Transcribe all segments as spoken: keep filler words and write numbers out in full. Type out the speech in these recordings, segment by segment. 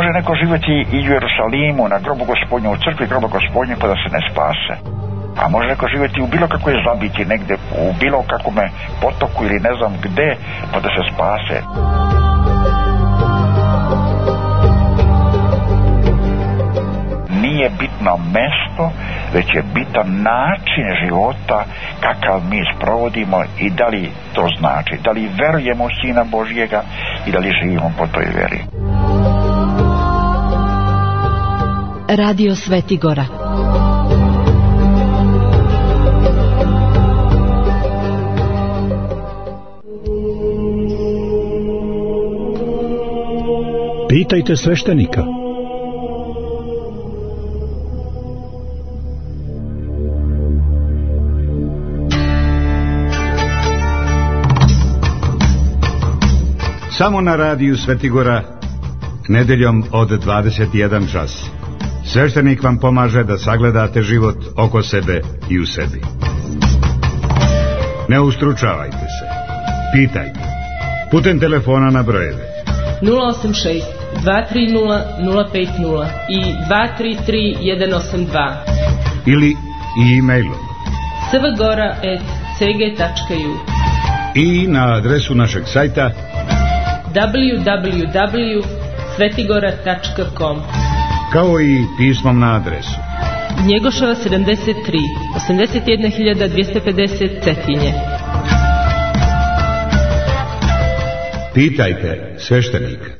može neko živjeti i u Jerusalimu, na grobu Gospodnju, u crkvi grobu Gospodnju, pa da se ne spase. A može neko živjeti u bilo kakvoj zabiti, negdje u bilo kakvome potoku ili ne znam gde, pa da se spase. Nije bitno mesto, već je bitan način života kakav mi sprovodimo i da li to znači, da li verujemo u Sina Božjega i da li živimo po toj veri. Radio Svetigora. Pitajte sveštenika. Samo na radiju Svetigora, nedeljom od dvadeset jedan čas. Sveštenik vam pomaže da sagledate život oko sebe i u sebi. Ne ustručavajte se. Pitajte. Putem telefona na brojeve nula osam šest dva tri nula nula pet nula i dva tri tri jedan osam dva ili e-mailom svgora at c g tačka u i na adresu našeg sajta w w w tačka svetigora tačka com, kao i pismom na adresu Njegoševa sedamdeset tri, osamdeset jedna hiljada dvjesto pedeset Cetinje. Pitajte sveštenika.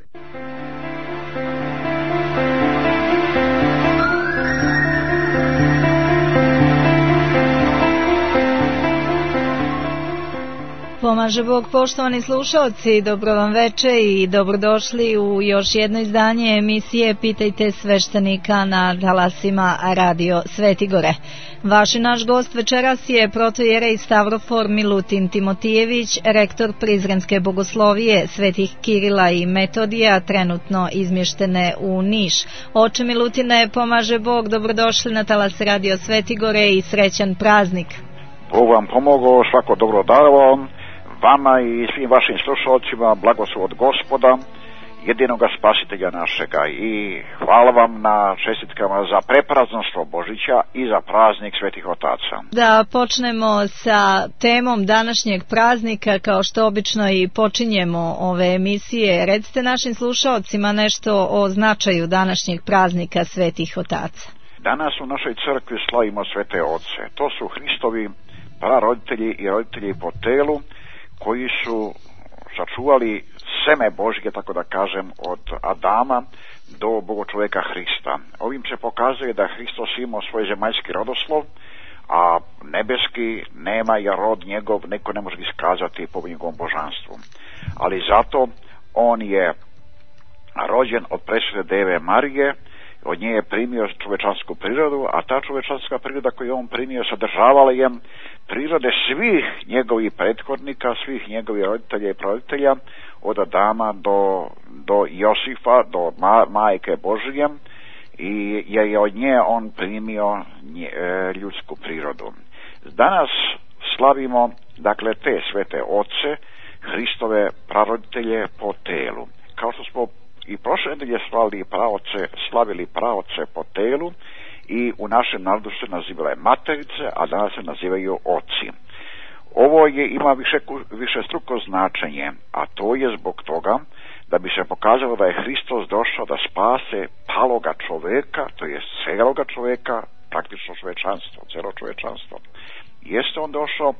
Pomaže Bog, poštovani slušalci, dobro vam veče i dobrodošli u još jedno izdanje emisije Pitajte sveštenika na talasima Radio Svetigore. Vaš i naš gost večeras je protojerej Stavrofor Milutin Timotijević, rektor Prizrenske bogoslovije Svetih Kirila i Metodija, trenutno izmještene u Niš. Oče Milutine, pomaže Bog, dobrodošli na talas Radio Svetigore i srećan praznik. Bog vam pomogao, svako dobro darovo. Vama i svim vašim slušalcima blagoslov od Gospoda, jedinoga spasitelja našega, i hvala vam na čestitkama za prepraznostvo Božića i za praznik Svetih Otaca. Da počnemo sa temom današnjeg praznika, kao što obično i počinjemo ove emisije. Recite našim slušalcima nešto o značaju današnjeg praznika Svetih Otaca. Danas u našoj crkvi slavimo Svete Oce. To su Hristovi praroditelji i roditelji po telu, koji su sačuvali seme Božje, tako da kažem, od Adama do Bogočoveka Hrista. Ovim se pokazuje da Hristos imao svoj zemaljski rodoslov, a nebeski nema, jer rod njegov neko ne može iskazati po njegovom božanstvu. Ali zato on je rođen od presvete Deve Marije, od nje je primio čovečansku prirodu, a ta čovečanska priroda koju on primio sadržavala je prirode svih njegovih prethodnika, svih njegovih roditelja i praroditelja, od Adama do, do Josifa, do ma, majke Božije, i je od nje on primio nje, e, ljudsku prirodu. Danas slavimo, dakle, te svete oce, Hristove praroditelje po telu. Kao što smo i prošle nedelje slavili praoce, slavili praoce po telu, i u našem narodu se nazivale materice, a danas se nazivaju oci. Ovo je, ima više, više struko značenje, a to je zbog toga da bi se pokazalo da je Hristos došao da spase paloga čoveka, to je celoga čoveka, praktično čovečanstvo, celo čovečanstvo. Jeste on došao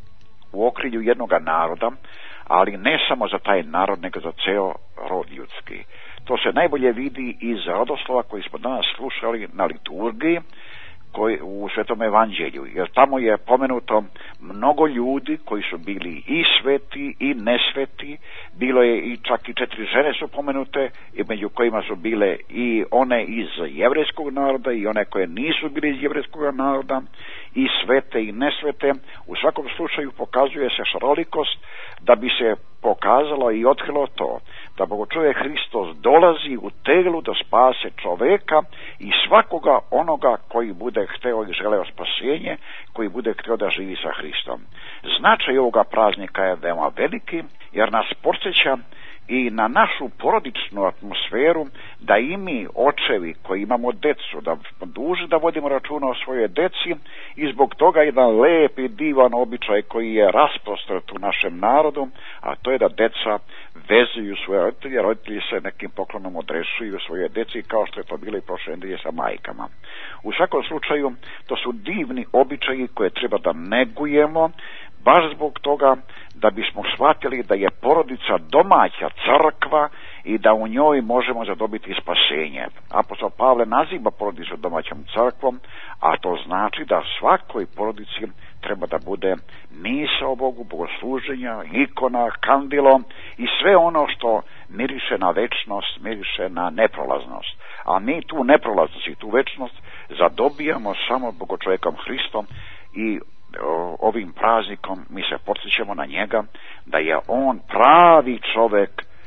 u okrilju jednoga naroda, ali ne samo za taj narod, nego za ceo rod ljudski. To se najbolje vidi iz rodoslova koji smo danas slušali na liturgiji, koji, u Svetom evanđelju, jer tamo je pomenuto mnogo ljudi koji su bili i sveti i nesveti, bilo je i čak i četiri žene su pomenute, i među kojima su bile i one iz jevrejskog naroda i one koje nisu bile iz jevrejskog naroda, i svete i nesvete. U svakom slučaju pokazuje se šarolikost, da bi se pokazalo i otkrilo to da Bogočovjek Hristos dolazi u telu da spase čoveka i svakoga onoga koji bude hteo i želeo spasenje, koji bude hteo da živi sa Hristom. Značaj ovoga praznika je veoma veliki, jer nas podsjeća i na našu porodičnu atmosferu, da i mi, očevi koji imamo decu, da smo dužni da vodimo računa o svojoj deci, i zbog toga jedan lep i divan običaj koji je rasprostret u našem narodu, a to je da deca vezuju svoje roditelje, roditelji se nekim poklonom odresuju svoje deci, kao što je to bilo i prošle nedelje sa majkama. U svakom slučaju, to su divni običaji koje treba da negujemo, baš zbog toga da bismo shvatili da je porodica domaća crkva i da u njoj možemo zadobiti spasenje. Apostol Pavle naziva porodicu domaćom crkvom, a to znači da svakoj porodici treba da bude misa o Bogu, bogosluženja, ikona, kandilo i sve ono što miriše na večnost, miriše na neprolaznost. A mi tu neprolaznost i tu večnost zadobijamo samo Bogočovekom Hristom i ovim praznikom mi se podsjećamo na njega da je on pravi čovek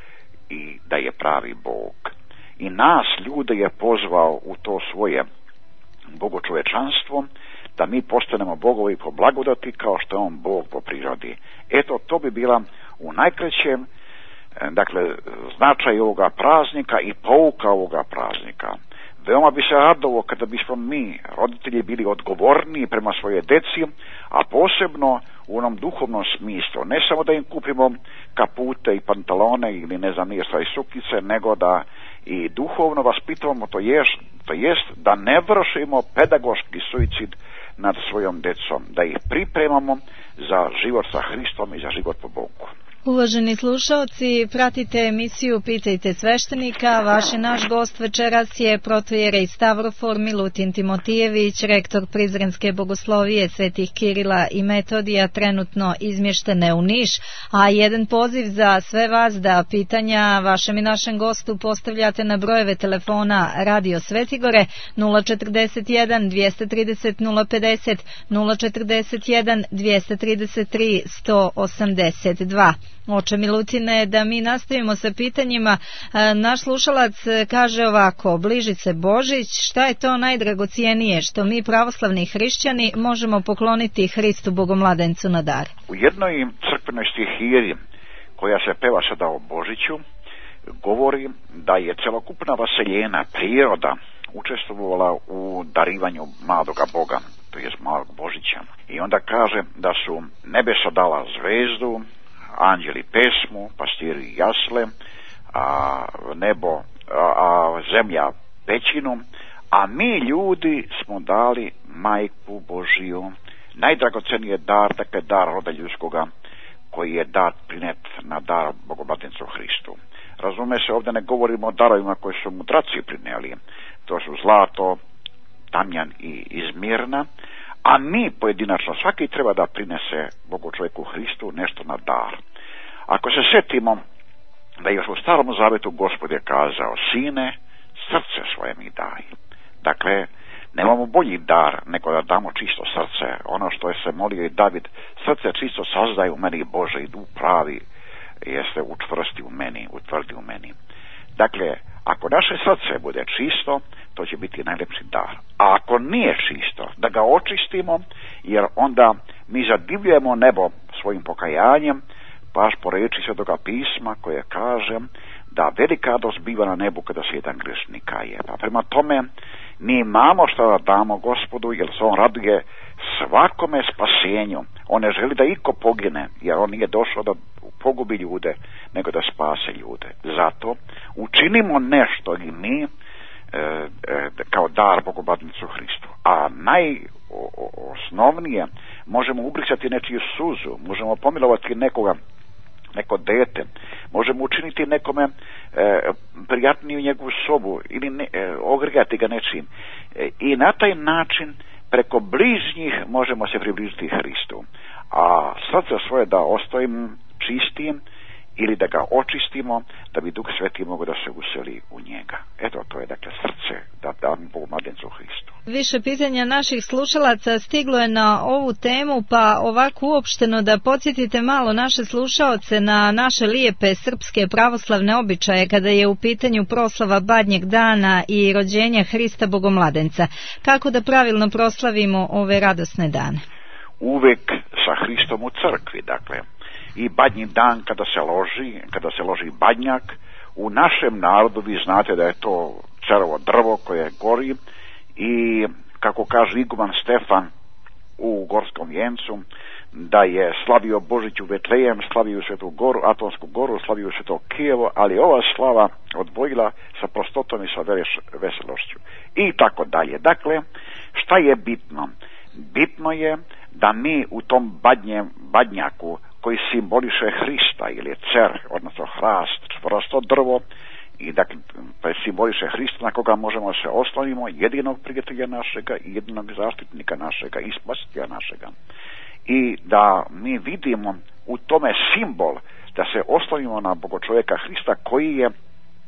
i da je pravi Bog. I nas ljude je pozvao u to svoje bogočovečanstvo, da mi postanemo bogovi po blagodati kao što je on Bog po prirodi. Eto, to bi bila u najkraćem, dakle, značaj ovoga praznika i pouka ovoga praznika. Veoma bi se radovao kada bismo mi, roditelji, bili odgovorniji prema svoje deci, a posebno u onom duhovnom smislu. Ne samo da im kupimo kapute i pantalone ili ne znam nije šta i suknjice, nego da i duhovno vaspitavamo, to jest, to jest da ne vršimo pedagoški suicid nad svojom decom, da ih pripremamo za život sa Hristom i za život po Bogu. Uvaženi slušaoci, pratite emisiju Pitajte sveštenika. Vaš i naš gost večeras je protojerej Stavrofor Milutin Timotijević, rektor Prizrenske bogoslovije Svetih Kirila i Metodija, trenutno izmještene u Niš, a jedan poziv za sve vas da pitanja vašem i našem gostu postavljate na brojeve telefona Radio Svetigore nula četrdeset jedan dvjesto trideset nula pedeset, nula četrdeset jedan dvjesto trideset tri sto osamdeset dva. Oče Milutine, da mi nastavimo sa pitanjima. Naš slušalac kaže ovako: bliži se Božić, šta je to najdragocijenije što mi pravoslavni hrišćani možemo pokloniti Hristu Bogomladencu na dar? U jednoj crkvenoj stihiji koja se peva sada o Božiću govori da je celokupna vaseljena priroda učestvovala u darivanju mladoga Boga, to je malog Božića. I onda kaže da su nebesa dala zvezdu, anđeli pesmu, pastiri jasle, a nebo, a, a zemlja pećinu, a mi ljudi smo dali Majku Božiju, najdragoceniji dar, dakle dar roda ljudskoga, koji je dat prinet na dar Bogomladencu Hristu. Razume se, ovdje ne govorimo o darovima koji su mudraci prinijeli, to su zlato, tamjan i izmirna, a mi pojedinačno, svaki treba da prinese Bogu čovjeku Hristu nešto na dar. Ako se sjetimo da još u Starom Zavetu Gospod je kazao: sine, srce svoje mi daj. Dakle, nemamo bolji dar nego da damo čisto srce, ono što je se molio i David: srce čisto sazdaj u meni, Bože, i duh pravi jeste učvrsti u meni, utvrdi u meni. Dakle, ako naše srce bude čisto, to će biti najlepši dar. A ako nije čisto, da ga očistimo, jer onda mi zadivljujemo nebo svojim pokajanjem, baš po reči Svetoga pisma koje kaže da velika radost biva na nebu kada se jedan grešnik kaje. Pa prema tome, mi imamo što da damo Gospodu, jer se on raduje svakome spasenju. On ne želi da iko pogine, jer on nije došao da pogubi ljude, nego da spase ljude. Zato učinimo nešto i mi e, e, kao dar Bogomladencu Hristu. A najosnovnije, možemo ubrisati nečiju suzu, možemo pomilovati nekoga, neko dete, možemo učiniti nekome e, prijatniju njegovu sobu ili ne, e, ogrijati ga nečim. E, I na taj način preko bližnjih možemo se približiti Hristu. A srce svoje da ostavimo čistim ili da ga očistimo, da bi Duh Sveti mogao da se useli u njega. Eto, to je dakle srce da dam Bogomladencu Hristu. Više pitanja naših slušalaca stiglo je na ovu temu, pa ovako uopšteno da podsjetite malo naše slušaoce na naše lijepe srpske pravoslavne običaje kada je u pitanju proslava Badnjeg dana i rođenja Hrista Bogomladenca. Kako da pravilno proslavimo ove radosne dane? Uvek sa Hristom u crkvi, dakle. i badnji dan kada se loži, kada se loži badnjak. U našem narodu vi znate da je to cerovo drvo koje gori i kako kaže iguman Stefan u Gorskom Vjencu, da je slavio Božić u Betlejem, slavio Svetu Goru, Atonsku Goru, slavio Sveto Kijevo, ali ova slava odvojila sa prostotom i sa veselošću i tako dalje. Dakle, šta je bitno? Bitno je da mi u tom badnjem, badnjaku koji simboliše Hrista ili je cer, odnosno hrast, čvrsto drvo, i dakle simboliše Hrista na koga možemo se oslonimo, jedinog prijatelja našega i jedinog zaštitnika našega i spasitelja našega. I da mi vidimo u tome simbol da se oslonimo na Bogočovjeka Hrista koji je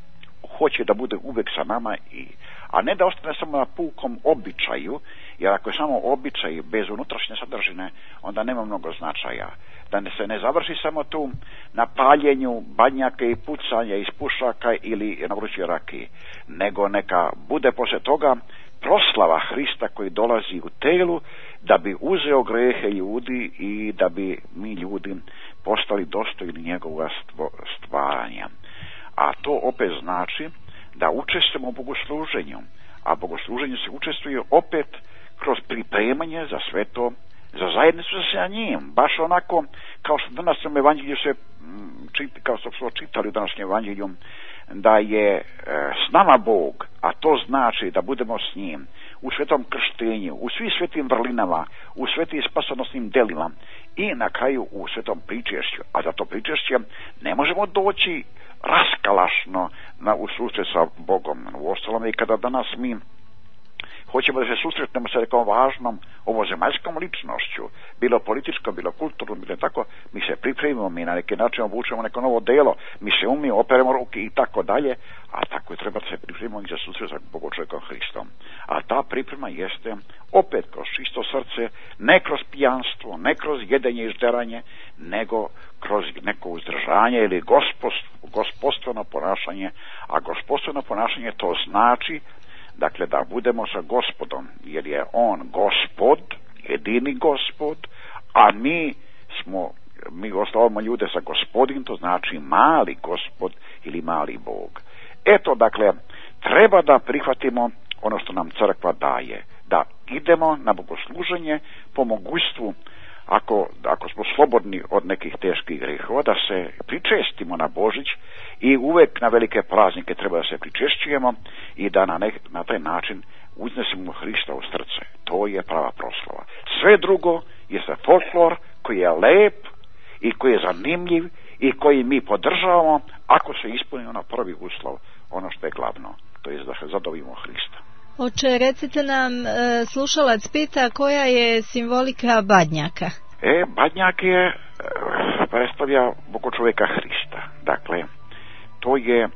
hoće da bude uvek sa nama, i, a ne da ostane samo na pukom običaju, jer ako je samo običaj bez unutrašnje sadržine, onda nema mnogo značaja. Da ne se ne završi samo tu na paljenju badnjaka i pucanja iz pušaka ili na vrućoj rakiji, nego neka bude poslije toga proslava Hrista koji dolazi u telu da bi uzeo grehe ljudi i da bi mi ljudi postali dostojni njegova stvaranja. A to opet znači da učestvujemo u bogosluženju, a bogosluženju se učestvuje opet kroz pripremanje za sve to, za zajednicu sa njim, baš onako kao što danas u evanđelju se čita, kao što smo čitali u današnjem evanđelju, da je e, s nama Bog, a to znači da budemo s njim u svetom krštenju, u svim svetim vrlinama, u svetim spasonosnim delima i na kraju u svetom pričešću. A za to pričešće ne možemo doći raskalašno na, u susret sa Bogom. U ostalom i kada danas mi hoćemo da se susretnemo sa nekom važnom ovozemaljskom ličnošću, bilo političkom, bilo kulturnom, bilo tako, mi se pripremimo, mi na neki način obučemo neko novo delo, mi se umijemo, operemo ruke i tako dalje, a tako je treba da se pripremimo i za susret sa Bogočovjekom Hristom. A ta priprema jeste opet kroz čisto srce, ne kroz pijanstvo, ne kroz jedenje i žderanje, nego kroz neko uzdržanje ili gospodstveno ponašanje, a gospodstveno ponašanje to znači dakle da budemo sa Gospodom, jer je on Gospod, jedini Gospod, a mi smo, mi oslovimo ljude sa Gospodin, to znači mali Gospod ili mali Bog. Eto, dakle, treba da prihvatimo ono što nam crkva daje, da idemo na bogosluženje po mogućstvu, ako, ako smo slobodni od nekih teških grehova, da se pričestimo na Božić i uvek na velike praznike treba da se pričešćujemo i da na, ne, na taj način uznesemo Hrista u srce. To je prava proslava. Sve drugo je se folklor koji je lep i koji je zanimljiv i koji mi podržavamo ako se ispuni ono prvi uslov, ono što je glavno, to je da se zadovimo Hrista. Oče, recite nam, slušalac pita koja je simbolika badnjaka? E, badnjak je, predstavlja Bogočovjeka Hrista. Dakle, to je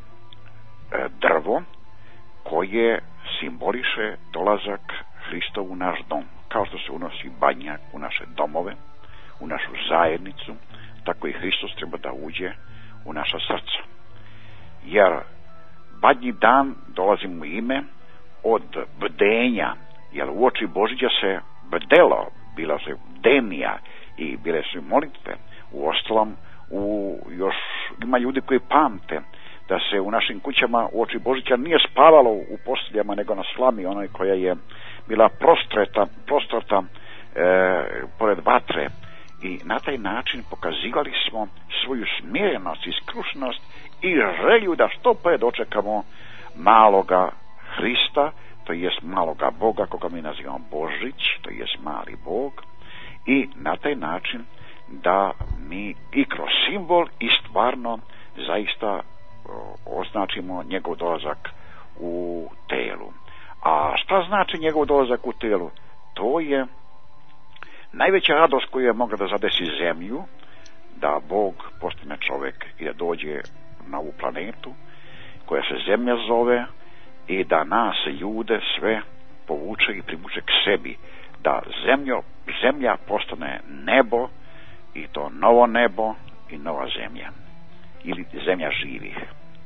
drvo koje simboliše dolazak Hrista u naš dom. Kao što se unosi badnjak u naše domove, u našu zajednicu, tako i Hristos treba da uđe u naša srca. Jer badnji dan dolazi mu ime od bdenja, jer u oči Božića se bdelo, bila se bdenija i bile su molitve. U ostalom, u, još ima ljudi koji pamte da se u našim kućama u oči Božića nije spavalo u posteljama nego na slami, onoj koja je bila prostreta, prostrata e, pored vatre, i na taj način pokazivali smo svoju smirenost i skrušenost i želju da što pre dočekamo maloga Hrista, to jest maloga Boga koga mi nazivamo Božić, to jest mali Bog, i na taj način da mi i kroz simbol i stvarno zaista označimo njegov dolazak u telu. A šta znači njegov dolazak u telu? To je najveća radost koju je mogla da zadesi zemlju, da Bog postane čovjek i da dođe na ovu planetu koja se zemlja zove, i da nas ljude sve povuče i privuče k sebi, da zemljo, zemlja postane nebo, i to novo nebo i nova zemlja ili zemlja živih.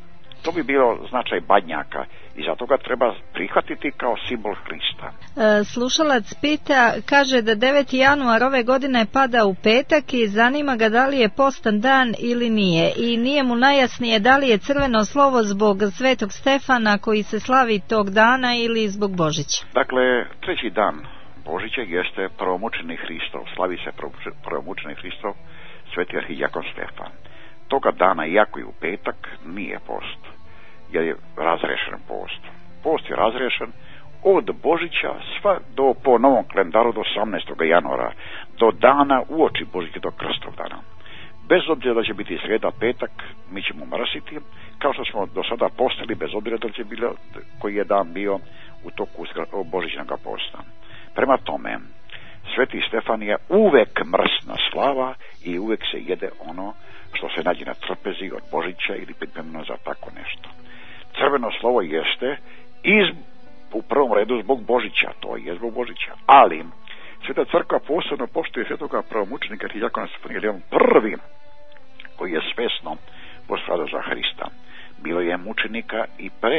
To bi bilo značaj badnjaka i zato ga treba prihvatiti kao simbol Hrista. E, slušalac pita, kaže da deveti januar ove godine pada u petak i zanima ga da li je postan dan ili nije. I nije mu najjasnije da li je crveno slovo zbog Svetog Stefana koji se slavi tog dana ili zbog Božića. Dakle, treći dan Božića jeste prvomučeni Hristov, slavi se prvomučeni Hristov, sveti arhidjakon Stefan. Toga dana, iako je u petak, nije post, jer je razrešen post. Post je razrešen od Božića sva do, po novom kalendaru, do osamnaestog januara, do dana uoči Božića, do krstnog dana. Bez obzira da će biti srijeda, petak, mi ćemo mrsiti, kao što smo do sada postali, bez obzira da će bilo, koji je dan bio u toku Božićnog posta. Prema tome, sveti Stefan je uvek mrsna slava i uvek se jede ono što se nađe na trpezi od Božića ili pripremljeno za tako nešto. Crveno slovo jeste iz, u prvom redu zbog Božića, to je zbog Božića, ali Sveta crkva posebno poštuje svetoga prvomučenika arhidjakona Stefana, jer je on prvi koji je svesno postradao za Hrista. Bilo je mučenika i pre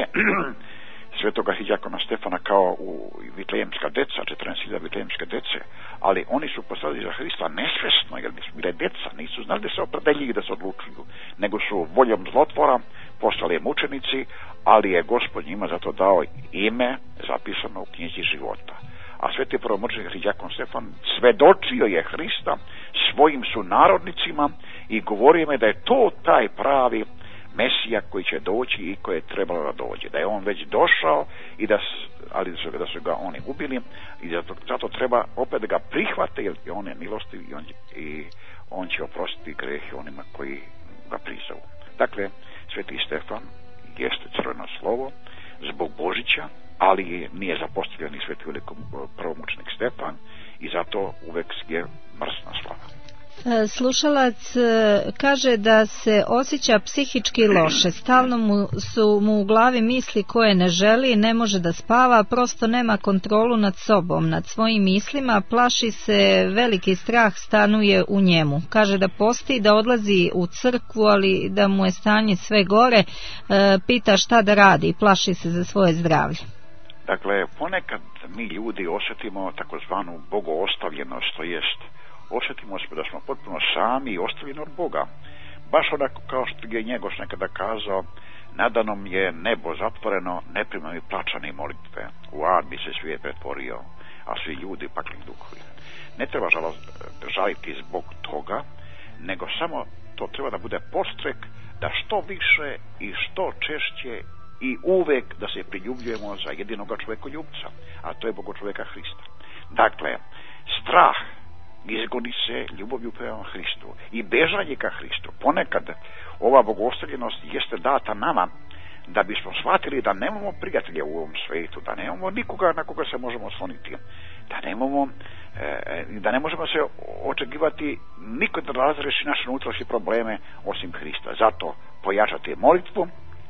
svetoga arhidjakona Stefana kao u Vitlejemska deca, četrnaest hiljada Vitlejemske dece, ali oni su postradali za Hrista nesvesno, jer nisu bile deca, nisu znali da se opredeljuju, da se odlučuju, nego su voljom zlotvora postali mučenici, ali je Gospod njima zato dao ime zapisano u knjizi života. A sveti prvomučenik arhidjakon Stefan svedočio je Hrista svojim sunarodnicima i govorio je da je to taj pravi Mesija koji će doći i koji je trebalo da dođe, da je on već došao i da, ali da su, da su ga oni ubili i zato, zato treba opet da ga prihvate, jer on je milostiv i on, i on će oprostiti grehe onima koji ga prizovu. Dakle, sveti Stefan jeste crveno slovo zbog Božića, ali nije zapostavljen ni sveti veliko prvomučenik Stefan i zato uvek je mrsna slava. Slušalac kaže da se osjeća psihički loše, stalno mu su mu u glavi misli koje ne želi, ne može da spava, prosto nema kontrolu nad sobom, nad svojim mislima, plaši se, veliki strah stanuje u njemu. Kaže da posti, da odlazi u crkvu, ali da mu je stanje sve gore, pita šta da radi, plaši se za svoje zdravlje. Dakle, ponekad mi ljudi osjetimo takozvanu bogoostavljenost, to jest osjetimo se da smo potpuno sami i ostavljeni od Boga. Baš onako kao što je Njegoš nekada kazao, nadanom je nebo zatvoreno, ne prima mi plača ni molitve. U ad bi se svijet pretvorio, a svi ljudi pakli duhovi. Ne treba žalo, žaliti zbog toga, nego samo to treba da bude podstrek da što više i što češće i uvek da se priljubljujemo za jedinoga čovjekoljubca, a to je Bogočovjeka Hrista. Dakle, strah izgoni se ljubavlju prema Hristu i bežanje ka Hristu. Ponekad ova bogostavljenost jeste data nama da bismo shvatili da nemamo prijatelja u ovom svijetu, da nemamo nikoga na koga se možemo osloniti, da nemamo e, da ne možemo se očekivati niko da razreši naše unutrašnje probleme osim Hrista. Zato pojačati molitvu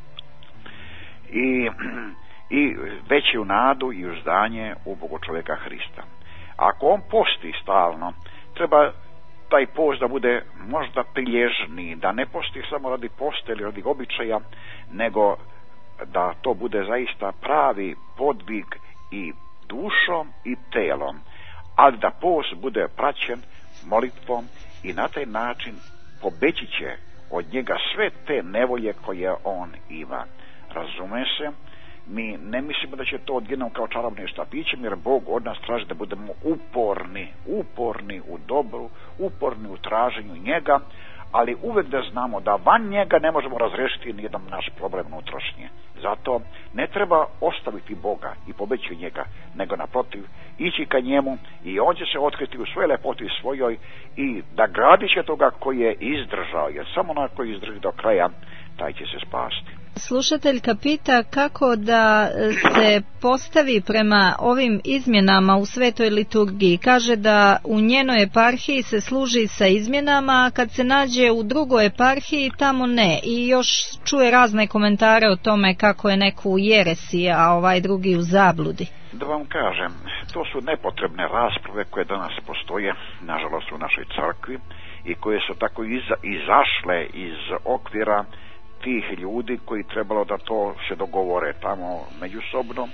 i, i veću nadu i uzdanje u Bogočovjeka Hrista. Ako on posti stalno, treba taj post da bude možda prilježniji, da ne posti samo radi posta ili radi običaja, nego da to bude zaista pravi podvig i dušom i telom, ali da post bude praćen molitvom i na taj način pobeći će od njega sve te nevolje koje on ima. Razume se, mi ne mislimo da će to odjednom kao čarobnim štapićem, jer Bog od nas traži da budemo uporni, uporni u dobru, uporni u traženju njega, ali uvek da znamo da van njega ne možemo razrešiti nijedan naš problem unutrašnje. Zato ne treba ostaviti Boga i pobeći od njega, nego naprotiv ići ka njemu i on će se otkriti u svojoj lepoti svojoj i da gradi će toga koji je izdržao, jer samo onaj koji izdrži do kraja, taj će se spasti. Slušateljka pita kako da se postavi prema ovim izmjenama u svetoj liturgiji. Kaže da u njenoj eparhiji se služi sa izmjenama, a kad se nađe u drugoj eparhiji tamo ne. I još čuje razne komentare o tome kako je neko u jeresi, a ovaj drugi u zabludi. Da vam kažem, to su nepotrebne rasprave koje danas postoje, nažalost, u našoj crkvi i koje su tako iza, izašle iz okvira tih ljudi koji trebalo da to se dogovore tamo međusobno,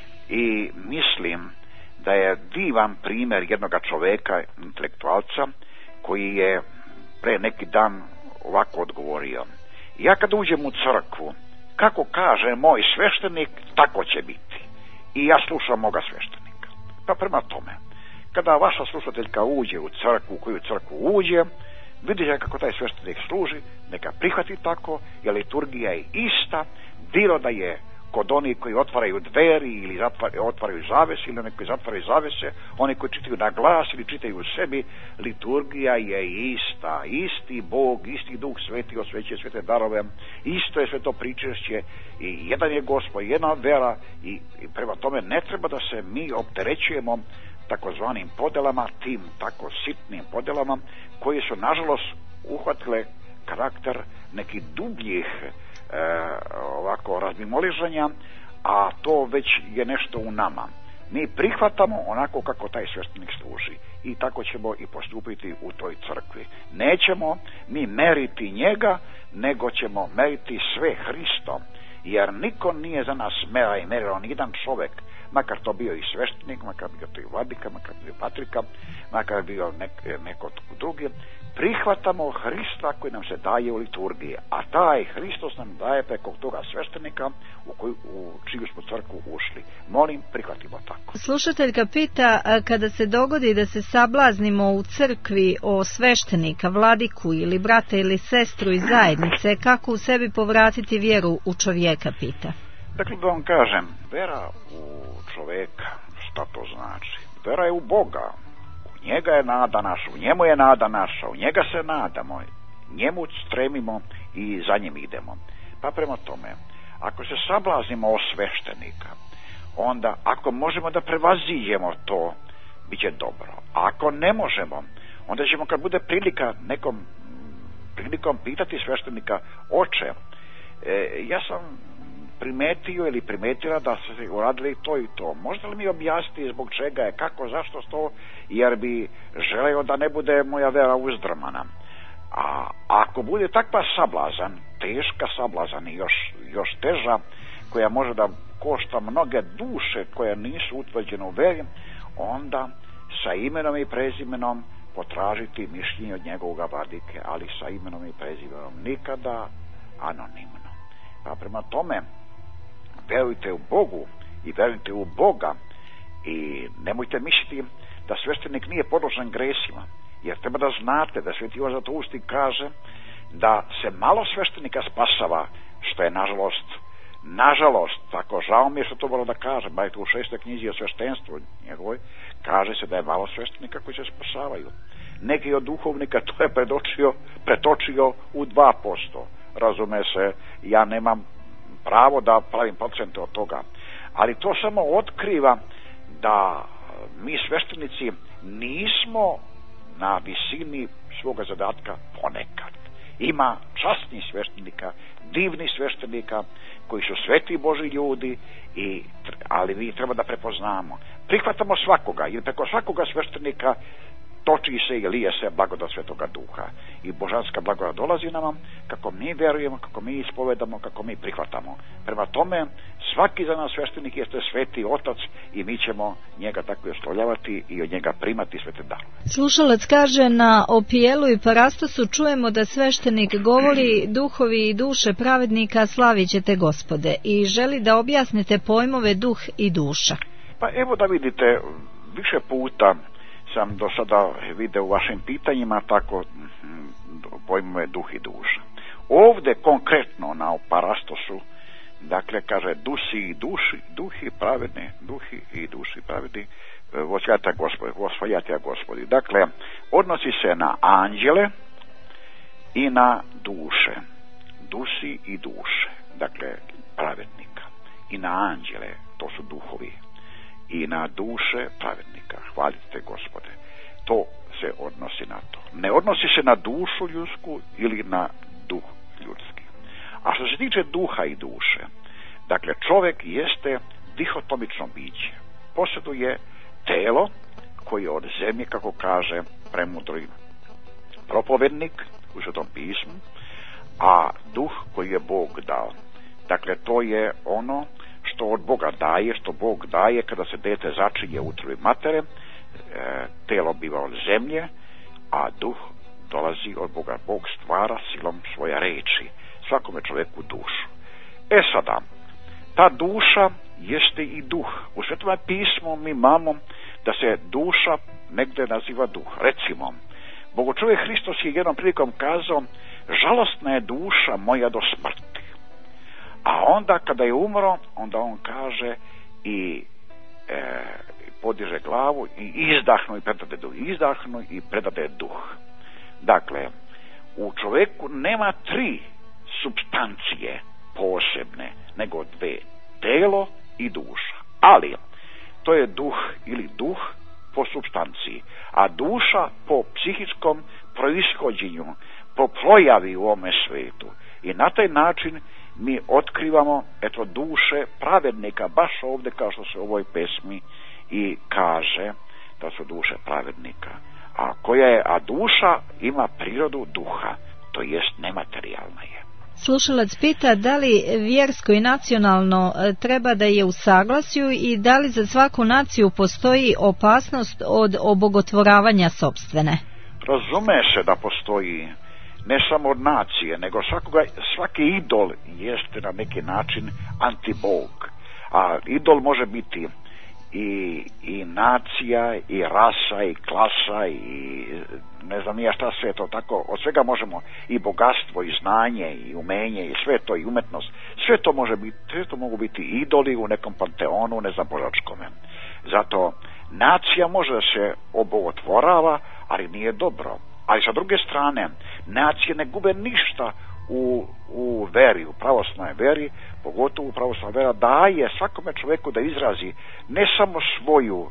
i mislim da je divan primjer jednoga čoveka, intelektualca, koji je pre neki dan ovako odgovorio: ja kad uđem u crkvu, kako kaže moj sveštenik, tako će biti. I ja slušam moga sveštenika. Pa prema tome, kada vaša slušateljka uđe u crkvu, u koju crkvu uđe, vidite kako taj sveštenik služi, neka prihvati tako, jer liturgija je ista, bilo da je kod onih koji otvaraju dveri ili zatvaraju, otvaraju zavese, ili oni koji zatvaraju zavese, oni koji čitaju na glas ili čitaju u sebi, liturgija je ista, isti Bog, isti Duh Sveti osvećuje sve te darove, isto je sve to pričešće, i jedan je Gospod, jedna vera, i, i prema tome ne treba da se mi opterećujemo takozvanim podelama, tim tako sitnim podelama, koji su nažalost uhvatile karakter nekih dubljih E, ovako razmimoleženja, a to već je nešto u nama. Mi prihvatamo onako kako taj sveštenik služi i tako ćemo i postupiti u toj crkvi. Nećemo mi meriti njega, nego ćemo meriti sve Hristom, jer niko nije za nas mera i merilo, ni jedan čovek, makar to bio i sveštenik, makar bio to i vladika, makar bio patrika, makar bio nek, neko drugi. Prihvatamo Hrista koji nam se daje u liturgiji, a taj Hristos nam daje preko toga sveštenika u, koju, u čiju smo crkvu ušli. Molim, prihvatimo tako. Slušateljka pita, kada se dogodi da se sablaznimo u crkvi o sveštenika, vladiku ili brata ili sestru iz zajednice, kako u sebi povratiti vjeru u čovjeka, pita. Dakle, da vam kažem, vera u čovjeka, šta to znači? Vera je u Boga. Njega je nada naša, u njemu je nada naša, u njega se nadamo, njemu stremimo i za njim idemo. Pa prema tome, ako se sablaznimo o sveštenika, onda ako možemo da prevaziđemo to, bit će dobro. A ako ne možemo, onda ćemo kad bude prilika nekom prilikom pitati sveštenika: oče, e, ja sam primetio ili primetila da su se uradili to i to. Možete li mi objasniti zbog čega je, kako, zašto to, jer bi želeo da ne bude moja vera uzdrmana. A ako bude takva sablazan, teška sablazan i još, još teža, koja može da košta mnoge duše koje nisu utvrđene u veri, onda sa imenom i prezimenom potražiti mišljenje od njegovoga vladike, ali sa imenom i prezimenom, nikada anonimno. Pa prema tome, verujte u Bogu i verujte u Boga, i nemojte misliti da sveštenik nije podložan gresima, jer treba da znate da Sveti Ivan Zlatousti kaže da se malo sveštenika spasava, što je nažalost nažalost, tako žao mi je što to moram da kažem, ba je to u šestoj knjizi o sveštenstvu njegovoj, kaže se da je malo sveštenika koji se spasavaju. Neki od duhovnika to je predočio, pretočio u dva posto. Razume se, ja nemam pravo da pravim procente od toga, ali to samo otkriva da mi sveštenici nismo na visini svoga zadatka ponekad. Ima časnih sveštenika, divnih sveštenika koji su sveti Božji ljudi, i, ali mi treba da prepoznamo. Prihvatamo svakoga, jer preko svakoga sveštenika toči se i lije se blagodat Svetoga Duha. I božanska blagodat dolazi nama kako mi verujemo, kako mi ispovedamo, kako mi prihvatamo. Prema tome, svaki za nas sveštenik jeste sveti otac i mi ćemo njega tako oslovljavati i od njega primati svete darove. Slušalac kaže: na opijelu i parastosu čujemo da sveštenik govori: duhovi i duše pravednika slavit ćete Gospode, i želi da objasnite pojmove duh i duša. Pa evo da vidite, više puta sam do sada vidio u vašim pitanjima tako pojmove duh i duša. Ovdje konkretno na parastosu, dakle kaže dusi i duši, duhi pravedni, duhi i duši pravedni, vosvajatja Gospodi, vosvajatja Gospodi. Dakle, odnosi se na anđele i na duše, dusi i duše, dakle pravednika, i na anđele, to su duhovi, i na duše pravednika, hvalite Gospode. To se odnosi na to. Ne odnosi se na dušu ljudsku ili na duh ljudski. A što se tiče duha i duše, dakle čovjek jeste dihotomično biće. Posjeduje telo koje od zemlje, kako kaže premudri propovednik u Svetom pismu, a duh koji je Bog dao. Dakle, to je ono što od Boga daje, što Bog daje kada se dete začinje u utrobi matere, e, telo biva od zemlje, a duh dolazi od Boga. Bog stvara silom svoje reči svakome čovjeku dušu. E sada, ta duša jeste i duh. U Svetome pismu mi imamo da se duša negdje naziva duh. Recimo, Bogočovjek Hristos je jednom prilikom kazao: žalostna je duša moja do smrti. A onda kada je umro, onda on kaže i e, podiže glavu i izdahnu i predade duh. Izdahnu i predade duh. Dakle, u čovjeku nema tri supstancije posebne, nego dve, telo i duša. Ali to je duh ili duh po supstanciji, a duša po psihičkom proishođenju, po projavi u ovome svijetu. I na taj način mi otkrivamo eto duše pravednika, baš ovdje kao što se u ovoj pesmi i kaže da su duše pravednika. A koja je, a duša ima prirodu duha, to jest nematerijalna je. Slušalac pita da li vjersko i nacionalno treba da je u saglasju i da li za svaku naciju postoji opasnost od obogotvoravanja sopstvene. Razume se da postoji ne samo od nacije, nego svakoga, svaki idol jeste na neki način antibog. A idol može biti i, i nacija, i rasa, i klasa, i ne znam nija šta sve to tako. Od svega možemo i bogatstvo, i znanje, i umenje, i sve to, i umetnost. Sve to može biti, sve to mogu biti idoli u nekom panteonu, ne znam, božačkome. Zato nacija može da se obogotvorava, ali nije dobro. Ali sa druge strane, nacije ne gube ništa u, u veri, u pravoslavnoj veri, pogotovo u pravoslavnoj vera daje svakome čovjeku da izrazi ne samo svoju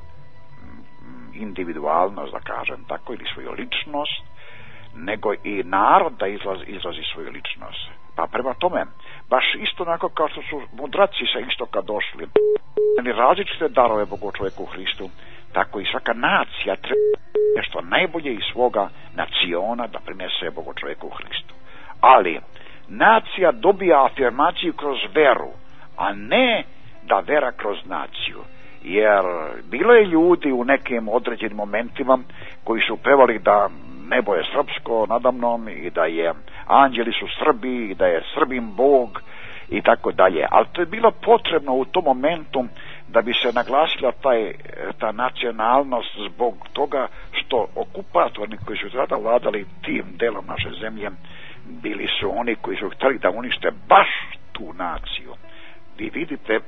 individualnost, da kažem tako, ili svoju ličnost, nego i narod da izrazi, izrazi svoju ličnost. Pa prema tome, baš isto onako kao što su mudraci sa istoka došli, ili različite darove Bogu čovjeku Hristu, tako i svaka nacija treba nešto najbolje iz svoga naciona da prinese Bogu čovjeku Hristu. Ali nacija dobija afirmaciju kroz veru, a ne da vera kroz naciju. Jer bilo je ljudi u nekim određenim momentima koji su pevali da nebo je srpsko nadamnom i da je anđeli su Srbi i da je Srbin Bog i tako dalje. Ali to je bilo potrebno u tom momentu da bi se naglasila taj, ta nacionalnost zbog toga što okupatorni koji su tada vladali tim delom naše zemlje bili su oni koji su htjeli da unište baš tu naciju. Vi vidite